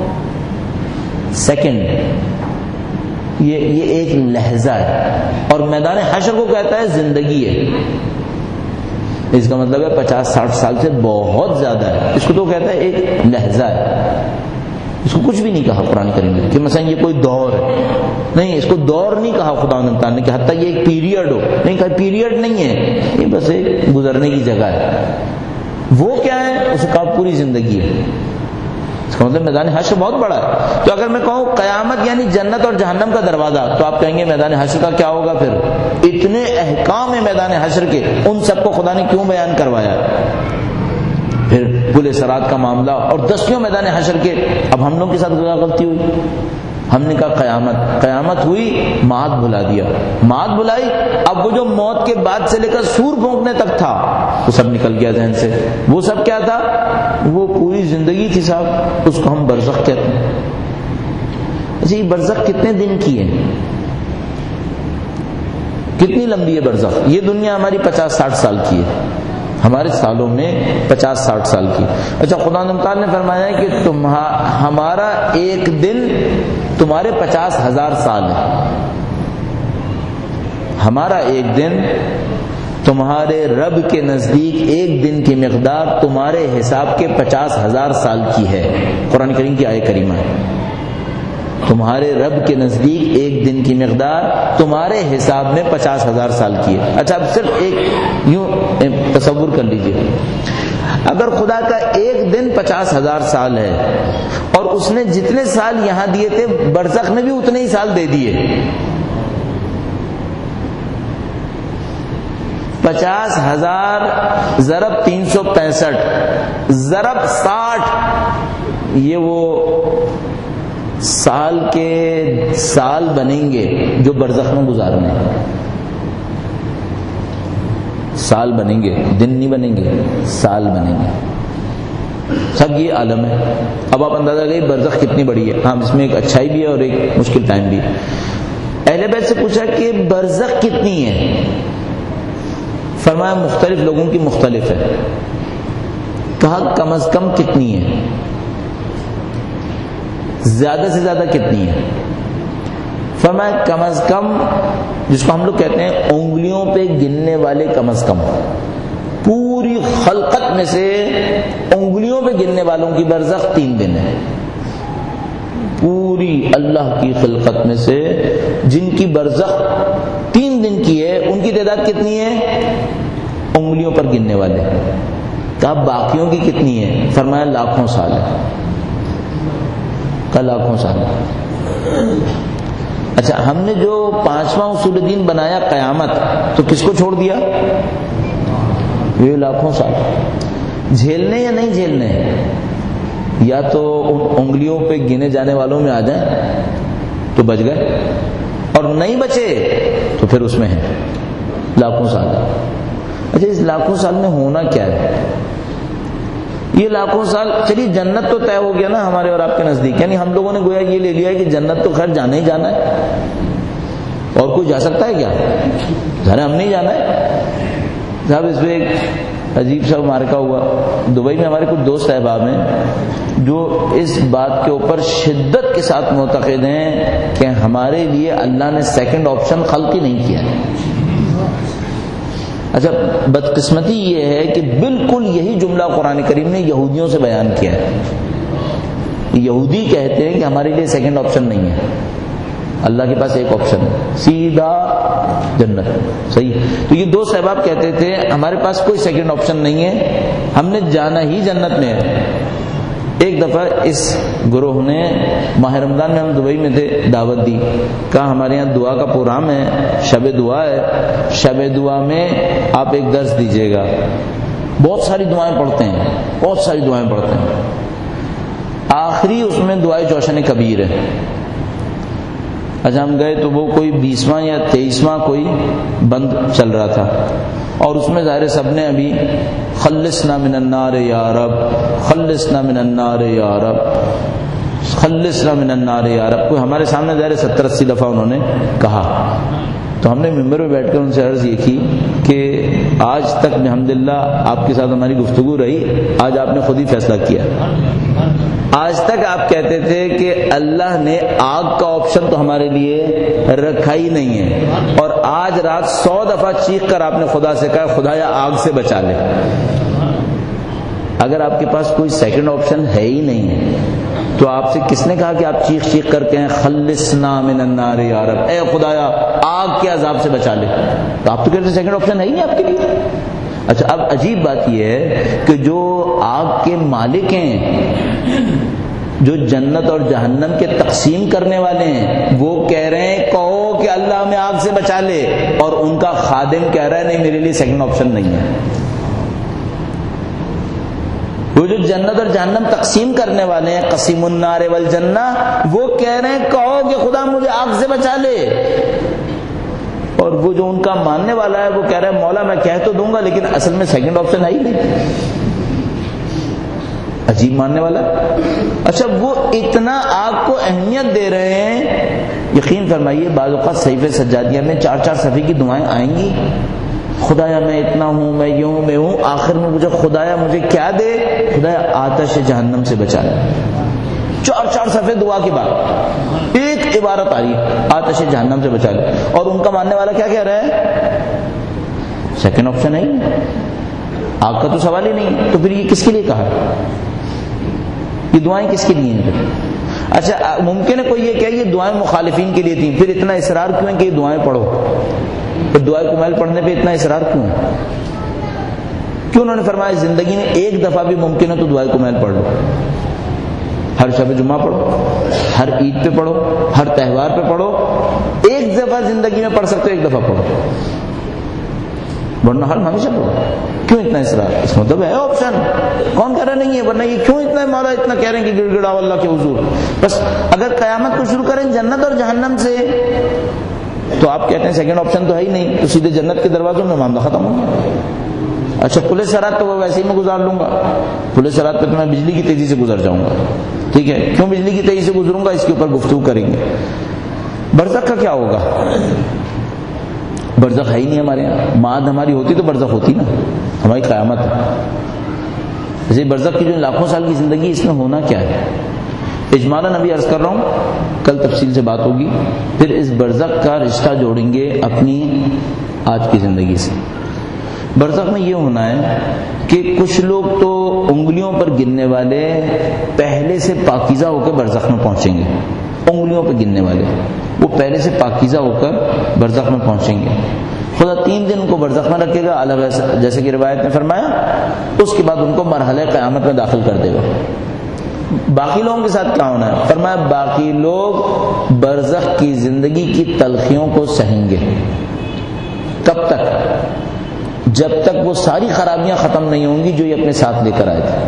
سیکنڈ، یہ یہ ایک لحظہ ہے. اور میدان حشر کو کہتا ہے زندگی ہے. اس کا مطلب ہے پچاس ساٹھ سال سے بہت زیادہ ہے. اس کو تو کہتا ہے ایک لحظہ ہے. اس کو کچھ بھی نہیں کہا قرآن کریم میں کہ مثلا یہ کوئی دور ہے، نہیں، اس کو دور نہیں کہا خدا نے تعالیٰ نے کہ حتیٰ یہ ایک پیریڈ ہو، نہیں کہا پیریڈ نہیں ہے، یہ بس ایک گزرنے کی جگہ ہے. وہ کیا ہے؟ اس کا پوری زندگی ہے. اس کا مطلب میدان حشر بہت بڑا ہے. تو اگر میں کہوں قیامت یعنی جنت اور جہنم کا دروازہ، تو آپ کہیں گے میدان حشر کا کیا ہوگا؟ پھر اتنے احکام ہیں میدان حشر کے، ان سب کو خدا نے کیوں بیان کروایا؟ پھر پل صراط کا معاملہ اور دسیوں میدان حشر کے. اب ہم لوگ کے ساتھ کیا غلطی ہوئی؟ ہم نے کہا قیامت قیامت ہوئی، معاد بھلا دیا. معاد بھلائی، اب وہ جو موت کے بعد سے لے کر سور بھونکنے تک تھا وہ سب نکل گیا ذہن سے. وہ سب کیا تھا؟ وہ پوری زندگی تھی صاحب، اس کو ہم برزخ کہتے ہیں. اچھا، یہ برزخ کتنے دن کی ہے؟ کتنی لمبی ہے برزخ؟ یہ دنیا ہماری پچاس ساٹھ سال کی ہے، ہمارے سالوں میں پچاس ساٹھ سال کی. اچھا، خدا تعالیٰ نے فرمایا کہ تمہارا ہمارا ایک دن تمہارے پچاس ہزار سال ہے. ہمارا ایک دن تمہارے رب کے نزدیک ایک دن کی مقدار تمہارے حساب کے پچاس ہزار سال کی ہے. قرآن کریم کی آیت کریمہ ہے. تمہارے رب کے نزدیک ایک دن کی مقدار تمہارے حساب میں پچاس ہزار سال کی ہے. اچھا، اب صرف ایک یوں تصور کر لیجئے، اگر خدا کا ایک دن پچاس ہزار سال ہے اور اس نے جتنے سال یہاں دیے تھے برزخ میں بھی اتنے ہی سال دے دیے، پچاس ہزار ضرب تین سو پینسٹھ ضرب ساٹھ، یہ وہ سال کے سال بنیں گے جو برزخ میں گزارنے ہیں. سال بنیں گے، دن نہیں بنیں گے، سال بنیں گے. سب یہ عالم ہے. اب آپ اندازہ لگائیے برزخ کتنی بڑی ہے. ہاں، اس میں ایک اچھائی بھی ہے اور ایک مشکل ٹائم بھی ہے. اہل بیت سے پوچھا کہ برزخ کتنی ہے؟ فرمایا مختلف لوگوں کی مختلف ہے. کہا کم از کم کتنی ہے؟ زیادہ سے زیادہ کتنی ہے؟ فرمایا کم از کم، جس کو ہم لوگ کہتے ہیں انگلیوں پہ گننے والے، کم از کم پوری خلقت میں سے انگلیوں پہ گننے والوں کی برزخ تین دن ہے. پوری اللہ کی خلقت میں سے جن کی برزخ تین دن کی ہے ان کی تعداد کتنی ہے؟ انگلیوں پر گننے والے. کہا باقیوں کی کتنی ہے؟ فرمایا لاکھوں سال ہے. کہا لاکھوں سال ہے. اچھا، ہم نے جو پانچواں اصول دین بنایا قیامت، تو کس کو چھوڑ دیا؟ یہ لاکھوں سال. جھیلنے یا نہیں جھیلنے؟ یا تو ان انگلیوں پہ گنے جانے والوں میں آ جائیں تو بچ گئے، اور نہیں بچے تو پھر اس میں ہے لاکھوں سال. اچھا، اس لاکھوں سال میں ہونا کیا ہے؟ یہ لاکھوں سال، چلیے جنت تو طے ہو گیا نا ہمارے اور آپ کے نزدیک، یعنی ہم لوگوں نے گویا یہ لے لیا ہے کہ جنت تو خیر جانا ہی جانا ہے، اور کوئی جا سکتا ہے کیا؟ ذرا ہم نہیں جانا ہے. صاحب اس میں ایک عجیب سا مارکا ہوا. دبئی میں ہمارے کچھ دوست احباب ہیں جو اس بات کے اوپر شدت کے ساتھ معتقد ہیں کہ ہمارے لیے اللہ نے سیکنڈ آپشن خلق ہی نہیں کیا ہے. اچھا، بدقسمتی یہ ہے کہ بالکل یہی جملہ قرآن کریم نے یہودیوں سے بیان کیا ہے. یہودی کہتے ہیں کہ ہمارے لیے سیکنڈ آپشن نہیں ہے. اللہ کے پاس ایک آپشن ہے، سیدھا جنت. صحیح. تو یہ دو صحابہ کہتے تھے ہمارے پاس کوئی سیکنڈ آپشن نہیں ہے، ہم نے جانا ہی جنت میں ہے. ایک دفعہ اس گروہ نے ماہ رمضان میں، ہم دبئی میں تھے، دعوت دی. کہا ہمارے یہاں دعا کا پروگرام ہے، شب دعا ہے، شب دعا میں آپ ایک درس دیجیے گا. بہت ساری دعائیں پڑھتے ہیں، بہت ساری دعائیں پڑھتے ہیں. آخری اس میں دعائے جوشن کبیر ہے. اچھا ہم گئے تو وہ کوئی بیسواں یا تیئیسواں کوئی بند چل رہا تھا، اور اس میں ظاہر سب نے ابھی خلصنا من النار یا رب، خلصنا من النار یا رب، خلصنا من النار یا رب، کوئی ہمارے سامنے ظاہر ستر اسی دفعہ انہوں نے کہا. تو ہم نے ممبر میں بیٹھ کر ان سے عرض یہ کی کہ آج تک الحمدللہ آپ کے ساتھ ہماری گفتگو رہی، آج آپ نے خود ہی فیصلہ کیا. آج تک آپ کہتے تھے کہ اللہ نے آگ کا آپشن تو ہمارے لیے رکھا ہی نہیں ہے، اور آج رات سو دفعہ چیخ کر آپ نے خدا سے کہا خدایا آگ سے بچا لے. اگر آپ کے پاس کوئی سیکنڈ آپشن ہے ہی نہیں ہے تو آپ سے کس نے کہا کہ آپ چیخ چیخ کر کہیں خلصنا من النار یا رب، اے خدایا آگ کے عذاب سے بچا لے؟ تو آپ تو کہتے ہیں سیکنڈ آپشن ہے ہی نہیں آپ کے لیے. اچھا اب عجیب بات یہ ہے کہ جو آگ کے مالک ہیں، جو جنت اور جہنم کے تقسیم کرنے والے ہیں، وہ کہہ رہے ہیں کہو کہ اللہ ہمیں آگ سے بچا لے، اور ان کا خادم کہہ رہا ہے نہیں میرے لیے سیکنڈ آپشن نہیں ہے. وہ جو جنت اور جہنم تقسیم کرنے والے ہیں، قسیم النار والجنہ، وہ کہہ رہے ہیں کہو کہ خدا مجھے آگ سے بچا لے، اور وہ جو ان کا ماننے والا ہے وہ کہہ رہا ہے مولا میں کہہ تو دوں گا لیکن اصل میں سیکنڈ آپشن ہے ہی نہیں. عجیب ماننے والا. اچھا وہ اتنا آگ کو اہمیت دے رہے ہیں، یقین فرمائیے بعض اوقات صحیفے سجادیہ میں چار چار صفحے کی دعائیں آئیں گی، خدایا میں اتنا ہوں، میں یوں ہوں، میں ہوں، آخر میں مجھے خدایا مجھے کیا دے؟ خدایا آتش جہنم سے بچا لے. چار چار صفحے دعا کی بات، ایک عبارت آ رہی ہے آتش جہنم سے بچا لے، اور ان کا ماننے والا کیا کہہ رہا ہے؟ سیکنڈ آپشن ہے ہی نہیں، آگ کا تو سوال ہی نہیں. تو پھر یہ کس کے لیے کہا؟ یہ دعائیں کس کے لیے ہیں پھر؟ اچھا ممکن ہے کوئی یہ کہ یہ دعائیں مخالفین کے لیے تھیں، پھر اتنا اصرار کیوں ہے کہ یہ دعائیں پڑھو؟ پھر دعائیں کمیل پڑھنے پہ اتنا اصرار کیوں ہے؟ کیوں انہوں نے فرمایا زندگی میں ایک دفعہ بھی ممکن ہے تو دعائیں کمیل پڑھ لو. ہر شب جمعہ پڑھو، ہر عید پہ پڑھو، ہر تہوار پہ پڑھو، ایک دفعہ زندگی میں پڑھ سکتے ہو ایک دفعہ پڑھو، ورنہ ہر ہمیشہ پڑھو. کیوں اتنا اصرار؟ اس مطلب ہے آپشن، کون کہہ رہا نہیں ہے؟ ورنہ یہ کیوں اتنا مولا اتنا کہہ رہے ہیں کہ گڑ گڑاؤ اللہ کے حضور؟ بس اگر قیامت کو شروع کریں جنت اور جہنم سے تو آپ کہتے ہیں سیکنڈ آپشن تو ہے ہی نہیں، تو سیدھے جنت کے دروازوں میں معاملہ ختم ہو گیا. اچھا پولیس سرحد تو وہ ویسے ہی میں گزار لوں گا، پولیس سرحد پہ تو میں بجلی کی تیزی سے گزر جاؤں گا. ٹھیک ہے، کیوں بجلی کی تیزی سے گزروں گا اس کے اوپر گفتگو کریں گے. برزخ کا کیا ہوگا؟ برزخ ہے ہی نہیں ہمارے یہاں. معاد ہماری ہوتی تو برزخ ہوتی نا، ہماری قیامت ہے. جیسے برزخ کی جو لاکھوں سال کی زندگی، اس میں ہونا کیا ہے؟ اجمالاً ابھی عرض کر رہا ہوں، کل تفصیل سے بات ہوگی. پھر اس برزخ کا رشتہ جوڑیں گے اپنی آج کی زندگی سے. برزخ میں یہ ہونا ہے کہ کچھ لوگ تو انگلیوں پر گننے والے پہلے سے پاکیزہ ہو کر برزخ میں پہنچیں گے. انگلیوں پہ گننے والے وہ پہلے سے پاکیزہ ہو کر برزخ میں پہنچیں گے. خدا تین دن ان کو برزخ میں رکھے گا الگ، جیسے کہ روایت نے فرمایا. اس کے بعد ان کو مرحلہ قیامت میں داخل کر دے گا. باقی لوگوں کے ساتھ کیا ہونا ہے؟ فرمایا باقی لوگ برزخ کی زندگی کی تلخیوں کو سہیں گے. کب تک؟ جب تک وہ ساری خرابیاں ختم نہیں ہوں گی جو یہ اپنے ساتھ لے کر آئے تھے.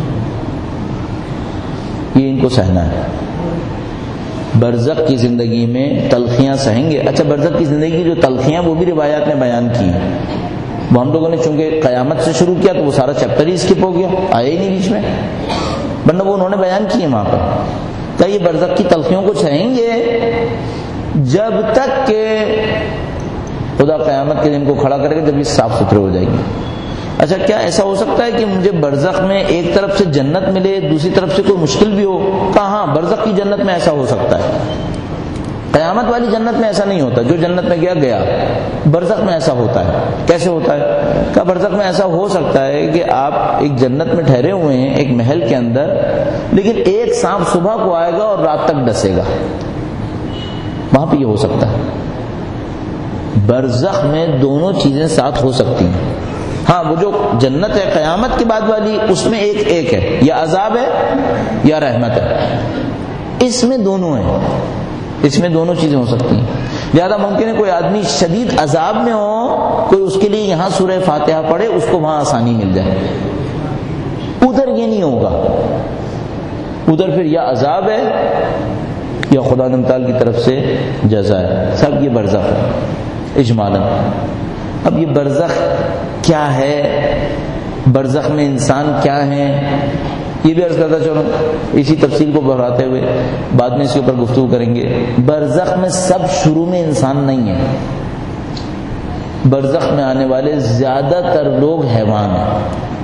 یہ ان کو سہنا ہے. برزخ کی زندگی میں تلخیاں سہیں گے. اچھا برزخ کی زندگی کی جو تلخیاں وہ بھی روایات نے بیان کی ہیں. وہ ہم لوگوں نے چونکہ قیامت سے شروع کیا تو وہ سارا چیپٹر ہی اسکپ ہو گیا، آیا ہی نہیں بیچ میں، ورنہ وہ انہوں نے بیان کی ہے وہاں پر. کہ یہ برزخ کی تلخیوں کو سہیں گے جب تک کہ خدا قیامت کے دن کو کھڑا کرے گا جب یہ صاف ستھرے ہو جائے گی. اچھا کیا ایسا ہو سکتا ہے کہ مجھے برزخ میں ایک طرف سے جنت ملے دوسری طرف سے کوئی مشکل بھی ہو؟ کہاں برزخ کی جنت میں ایسا ہو سکتا ہے. قیامت والی جنت میں ایسا نہیں ہوتا، جو جنت میں گیا گیا. برزخ میں ایسا ہوتا ہے. کیسے ہوتا ہے؟ کہ برزخ میں ایسا ہو سکتا ہے کہ آپ ایک جنت میں ٹھہرے ہوئے ہیں ایک محل کے اندر، لیکن ایک سانپ صبح کو آئے گا اور رات تک ڈسے گا. وہاں پہ یہ ہو سکتا ہے. برزخ میں دونوں چیزیں ساتھ ہو سکتی ہیں. ہاں وہ جو جنت ہے قیامت کے بعد والی, اس میں ایک ایک ہے, یا عذاب ہے یا رحمت ہے. اس میں دونوں ہیں, اس میں دونوں چیزیں ہو سکتی ہیں. لہذا ممکن ہے کوئی آدمی شدید عذاب میں ہو, کوئی اس کے لیے یہاں سورہ فاتحہ پڑھے, اس کو وہاں آسانی مل جائے. ادھر یہ نہیں ہوگا, ادھر پھر یا عذاب ہے یا خدا نمتال کی طرف سے جزا ہے. سب یہ برزخ ہے اجمالاً. اب یہ برزخ کیا ہے, برزخ میں انسان کیا ہے, یہ بھی عرض کرتا چلو اسی تفصیل کو بڑھاتے ہوئے بعد میں اس کے اوپر گفتگو کریں گے. برزخ میں سب شروع میں انسان نہیں ہے. برزخ میں آنے والے زیادہ تر لوگ حیوان ہیں,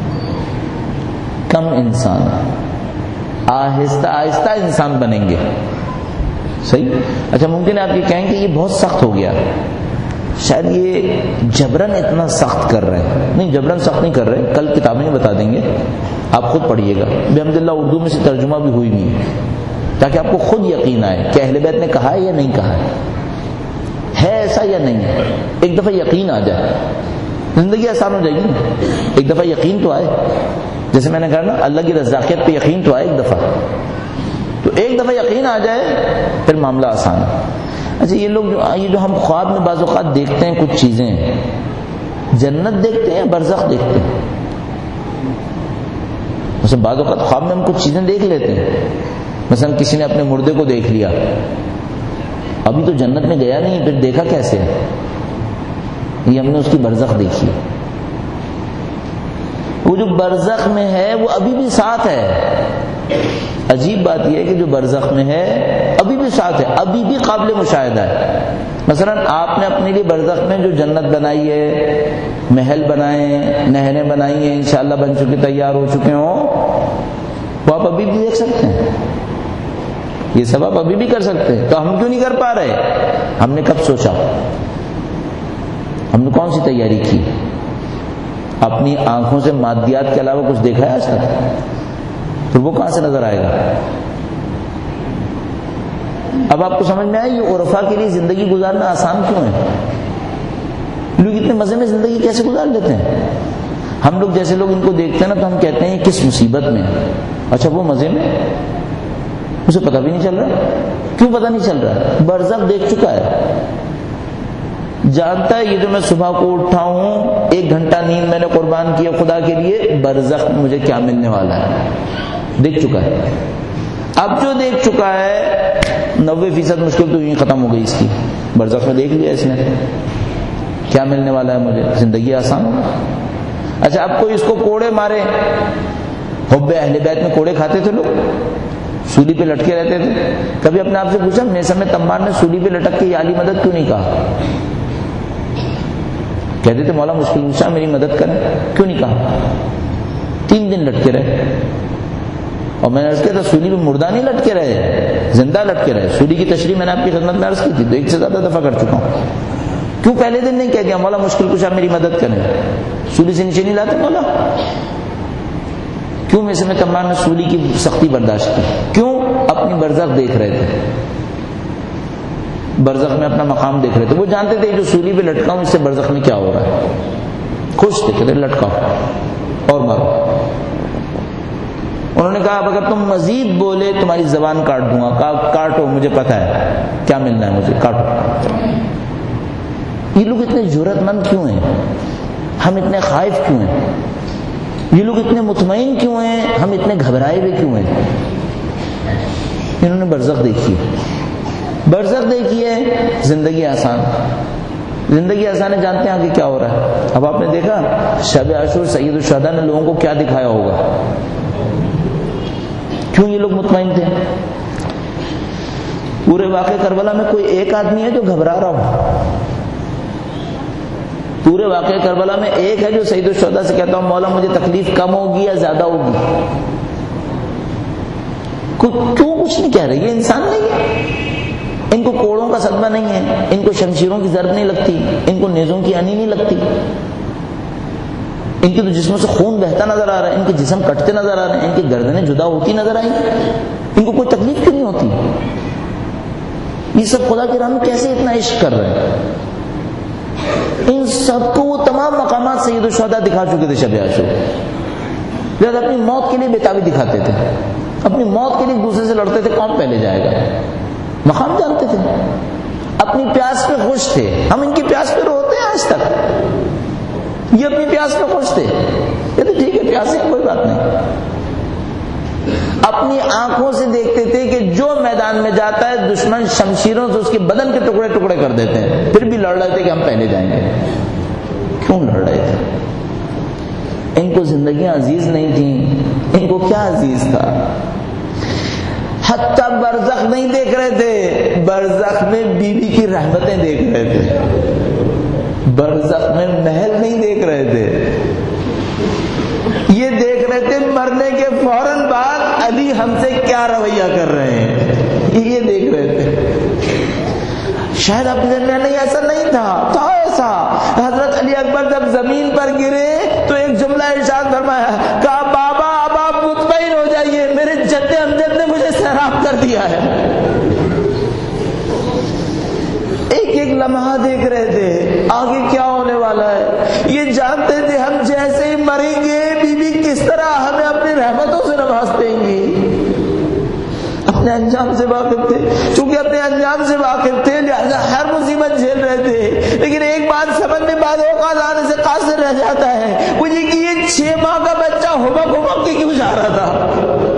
کم انسان ہیں. آہستہ آہستہ انسان بنیں گے. صحیح. اچھا ممکن ہے آپ یہ کہیں کہ یہ بہت سخت ہو گیا, شاید یہ جبرن اتنا سخت کر رہے ہیں. نہیں, جبرن سخت نہیں کر رہے, کل کتابیں میں بتا دیں گے, آپ خود پڑھیے گا. بحمداللہ اردو میں سے ترجمہ بھی ہوئی ہوئی ہے تاکہ آپ کو خود یقین آئے کہ اہل بیت نے کہا ہے یا نہیں کہا ہے, ہے ایسا یا نہیں ہے. ایک دفعہ یقین آ جائے زندگی آسان ہو جائے گی. ایک دفعہ یقین تو آئے, جیسے میں نے کہا نا اللہ کی رزاقیت پہ یقین تو آئے ایک دفعہ, تو ایک دفعہ یقین آ جائے پھر معاملہ آسان ہے. اچھا یہ لوگ جو یہ جو ہم خواب میں بعض اوقات دیکھتے ہیں کچھ چیزیں, جنت دیکھتے ہیں برزخ دیکھتے ہیں. مثلا بعض اوقات خواب میں ہم کچھ چیزیں دیکھ لیتے ہیں. مثلا کسی نے اپنے مردے کو دیکھ لیا, ابھی تو جنت میں گیا نہیں, پھر دیکھا کیسے ہے؟ یہ ہم نے اس کی برزخ دیکھی ہے. وہ جو برزخ میں ہے وہ ابھی بھی ساتھ ہے. عجیب بات یہ ہے کہ جو برزخ میں ہے ابھی بھی ساتھ ہے, ابھی بھی قابل مشاہدہ ہے. مثلا آپ نے اپنے لیے برزخ میں جو جنت بنائی ہے, محل بنائے, نہریں بنائی ہیں, انشاءاللہ بن چکے, تیار ہو چکے ہوں, وہ آپ ابھی بھی دیکھ سکتے ہیں. یہ سب آپ ابھی بھی کر سکتے ہیں. تو ہم کیوں نہیں کر پا رہے؟ ہم نے کب سوچا؟ ہم نے کون سی تیاری کی؟ اپنی آنکھوں سے مادیات کے علاوہ کچھ دیکھا ہے آج تک؟ پھر وہ کہاں سے نظر آئے گا؟ اب آپ کو سمجھ میں آئے یہ عرفا کے لیے زندگی گزارنا آسان کیوں ہے؟ لوگ اتنے مزے میں زندگی کیسے گزار لیتے ہیں؟ ہم لوگ جیسے لوگ ان کو دیکھتے ہیں نا تو ہم کہتے ہیں کس مصیبت میں. اچھا وہ مزے میں, اسے پتہ بھی نہیں چل رہا. کیوں پتہ نہیں چل رہا؟ برزخ دیکھ چکا ہے, جانتا ہے یہ جو میں صبح کو اٹھا ہوں, ایک گھنٹہ نیند میں نے قربان کیا خدا کے لیے, برزخ میں مجھے کیا ملنے والا ہے دیکھ چکا ہے. اب جو دیکھ چکا ہے نوے فیصد مشکل تو یوں ختم ہو گئی اس کی. برزخ میں دیکھ لیا اس نے کیا ملنے والا ہے مجھے, زندگی آسان ہوگا. اچھا اب کوئی اس کو کوڑے مارے, حب اہل بیت میں کوڑے کھاتے تھے لوگ, سولی پہ لٹکے رہتے تھے. کبھی اپنے آپ سے پوچھا میسم تمار نے سولی پہ لٹک کے یا علی مدد کیوں نہیں کہا؟ کہتے تھے مولا مشکل کشا میری مدد کریں, کیوں نہیں کہا؟ تین دن لٹکے رہے. اور میں نے عرض کیا تھا سولی پہ مردہ نہیں لٹکے رہے, زندہ لٹکے رہے. سولی کی تشریح میں نے آپ کی خدمت میں عرض کی تھی, تو ایک سے زیادہ دفعہ کر چکا ہوں. کیوں پہلے دن نہیں کہہ دیا مولا مشکل کشا میری مدد کریں؟ سولی سے نیچے نہیں لاتے مولا. کیوں میں سے میں تمام نے سولی کی سختی برداشت کی؟ کیوں؟ اپنی برزخ دیکھ رہے تھے, برزخ میں اپنا مقام دیکھ رہے تھے. وہ جانتے تھے جو سولی پہ لٹکا ہوں اس سے برزخ میں کیا ہو رہا ہے. خوش تھے, کہتے لٹکاؤ اور مارو. انہوں نے کہا اب اگر تم مزید بولے تمہاری زبان کاٹ دوں گا. کہا کاٹو, مجھے پتا ہے کیا ملنا ہے مجھے, کاٹو. یہ لوگ اتنے جرأت مند کیوں ہیں؟ ہم اتنے خائف کیوں ہیں؟ یہ لوگ اتنے مطمئن کیوں ہیں؟ ہم اتنے گھبرائے ہوئے کیوں ہیں؟ انہوں نے برزخ دیکھی ہے, برزخ دیکھی ہے. زندگی آسان, زندگی آسان ہے, جانتے ہیں آگے کیا ہو رہا ہے. اب آپ نے دیکھا شب عاشور سید الشہداء نے لوگوں کو کیا دکھایا ہوگا. کیوں یہ لوگ مطمئن تھے؟ پورے واقعے کربلا میں کوئی ایک آدمی ہے جو گھبرا رہا ہو؟ پورے واقعے کربلا میں ایک ہے جو سید الشہداء سے کہتا ہوں مولا مجھے تکلیف کم ہوگی یا زیادہ ہوگی؟ کیوں کچھ نہیں کہہ رہے؟ یہ انسان نہیں ہے. ان کو کوڑوں کا صدمہ نہیں ہے, ان کو شمشیروں کی ضرب نہیں لگتی, ان کو نیزوں کی انی نہیں لگتی, ان کے تو جسموں سے خون بہتا نظر آ رہا ہے, ان کے جسم کٹتے نظر آ رہے ہیں, ان کی گردنیں جدا ہوتی نظر آئیں, ان کو کوئی تکلیف کیوں نہیں ہوتی؟ یہ سب خدا کے راہ میں کیسے اتنا عشق کر رہے ہیں؟ ان سب کو وہ تمام مقامات سید الشہداء دکھا چکے تھے شب عاشور، لہذا اپنی موت کے لیے بیتابی دکھاتے تھے، اپنی موت کے لیے ایک دوسرے سے لڑتے تھے کون پہلے جائے گا، مقام جانتے تھے، اپنی پیاس پہ خوش تھے۔ ہم ان کی پیاس پہ روتے ہیں آج تک، یہ اپنی پیاس پہ خوش تھے، یہ تو ٹھیک ہے پیاسے کوئی بات نہیں، اپنی آنکھوں سے دیکھتے تھے کہ جو میدان میں جاتا ہے دشمن شمشیروں سے اس کے بدن کے ٹکڑے ٹکڑے کر دیتے ہیں، پھر بھی لڑ رہے تھے کہ ہم پہلے جائیں گے۔ کیوں لڑ رہے تھے؟ ان کو زندگیاں عزیز نہیں تھیں، ان کو کیا عزیز تھا؟ حتیٰ برزخ نہیں دیکھ رہے تھے، برزخ میں بیوی کی رحمتیں دیکھ رہے تھے، برزخ میں محل نہیں دیکھ رہے تھے، یہ دیکھ رہے تھے مرنے کے فوراً بعد علی ہم سے کیا رویہ کر رہے ہیں، یہ دیکھ رہے تھے۔ شاید آپ کے ذہن میں نہیں، ایسا نہیں تھا، تھا ایسا۔ حضرت علی اکبر جب زمین پر گرے تو ایک جملہ ارشاد فرمایا، کہا بابا اب آپ مطمئن ہو جائیے، میرے جد امجد نے مجھے سیراب کر دیا ہے۔ ایک ایک لمحہ دیکھ رہے تھے آگے کیا ہونے والا ہے، یہ جانتے تھے ہم جیسے ہی مریں گے بی بی کس طرح ہمیں اپنی رحمتوں سے نواز دیں گی۔ اپنے انجام سے واقف تھے، چونکہ اپنے انجام سے واقف تھے لہذا ہر مصیبت جھیل رہے تھے، لیکن ایک بات سمجھ میں بعد اوقات آنے سے قاصر رہ جاتا ہے، وہ یہ کہ یہ چھ ماہ کا بچہ ہبک ہبک کے کیوں جا رہا تھا؟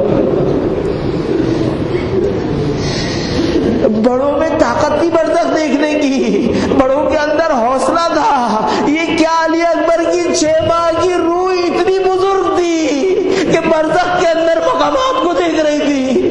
بڑوں میں طاقت تھی برزخ دیکھنے کی، بڑوں کے اندر حوصلہ تھا، یہ کیا علی اکبر کی چھ ماہ کی روح اتنی بزرگ تھی کہ برزخ کے اندر مقامات کو دیکھ رہی تھی۔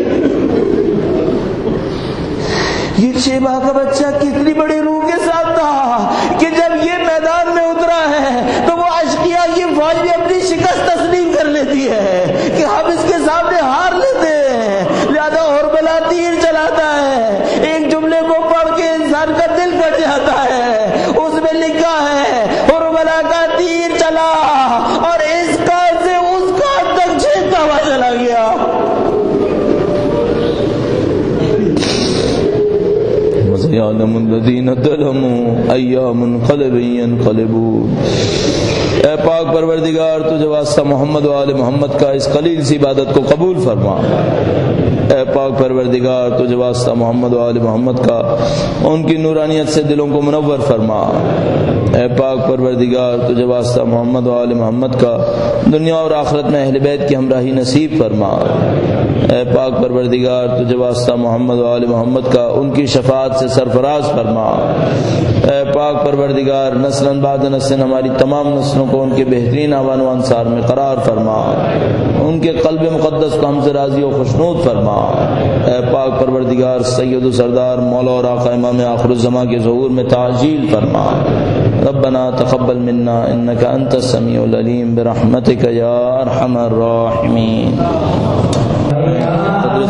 یہ چھ ماہ کا بچہ کتنی بڑی روح کے ساتھ تھا کہ جب یہ میدان میں اترا ہے تو وہ اشقیاء کی فوج بھی اپنی شکست تسلیم کر لیتی ہے کہ ہم اس کے سامنے ہار لیتے ہیں، لہذا ہربلا تیر چلاتا ہے، ایک جملے کو پڑھ کے انسان کا دل کٹ جاتا ہے، اس میں لکھا ہے ہربلا کا تیر چلا اور اس کا سے اس کا تک چھیدتا ہوا چلا گیا۔ وَسَيَعْلَمُ الَّذِينَ ظَلَمُوا أَيَّ مُنْقَلِبٍ يَنْقَلِبُونَ۔ اے پاک پروردگار تجھے واسطہ محمد و آل محمد کا اس قلیل سی عبادت کو قبول فرما۔ اے پاک پروردگار تجھے واسطہ محمد و آل محمد کا ان کی نورانیت سے دلوں کو منور فرما۔ اے پاک پروردگار تجھے واسطہ محمد و آل محمد کا دنیا اور آخرت میں اہل بیت کی ہمراہی نصیب فرما۔ اے پاک پروردگار تجھے واسطہ محمد و آل محمد کا ان کی شفاعت سے سرفراز فرما۔ اے پاک پروردگار نسلاً بعد نسل ہماری تمام نسلوں کو ان کے بہترین اعوان و انصار میں قرار فرما، ان کے قلب مقدس کو ہم سے راضی و خوشنود فرما۔ اے پاک پروردگار سید و سردار مولا اور آقا امام آخر الزمان کے ظہور میں تعجیل فرما۔ ربنا تقبل منا انك انت السميع العليم برحمتك يا ارحم الراحمين۔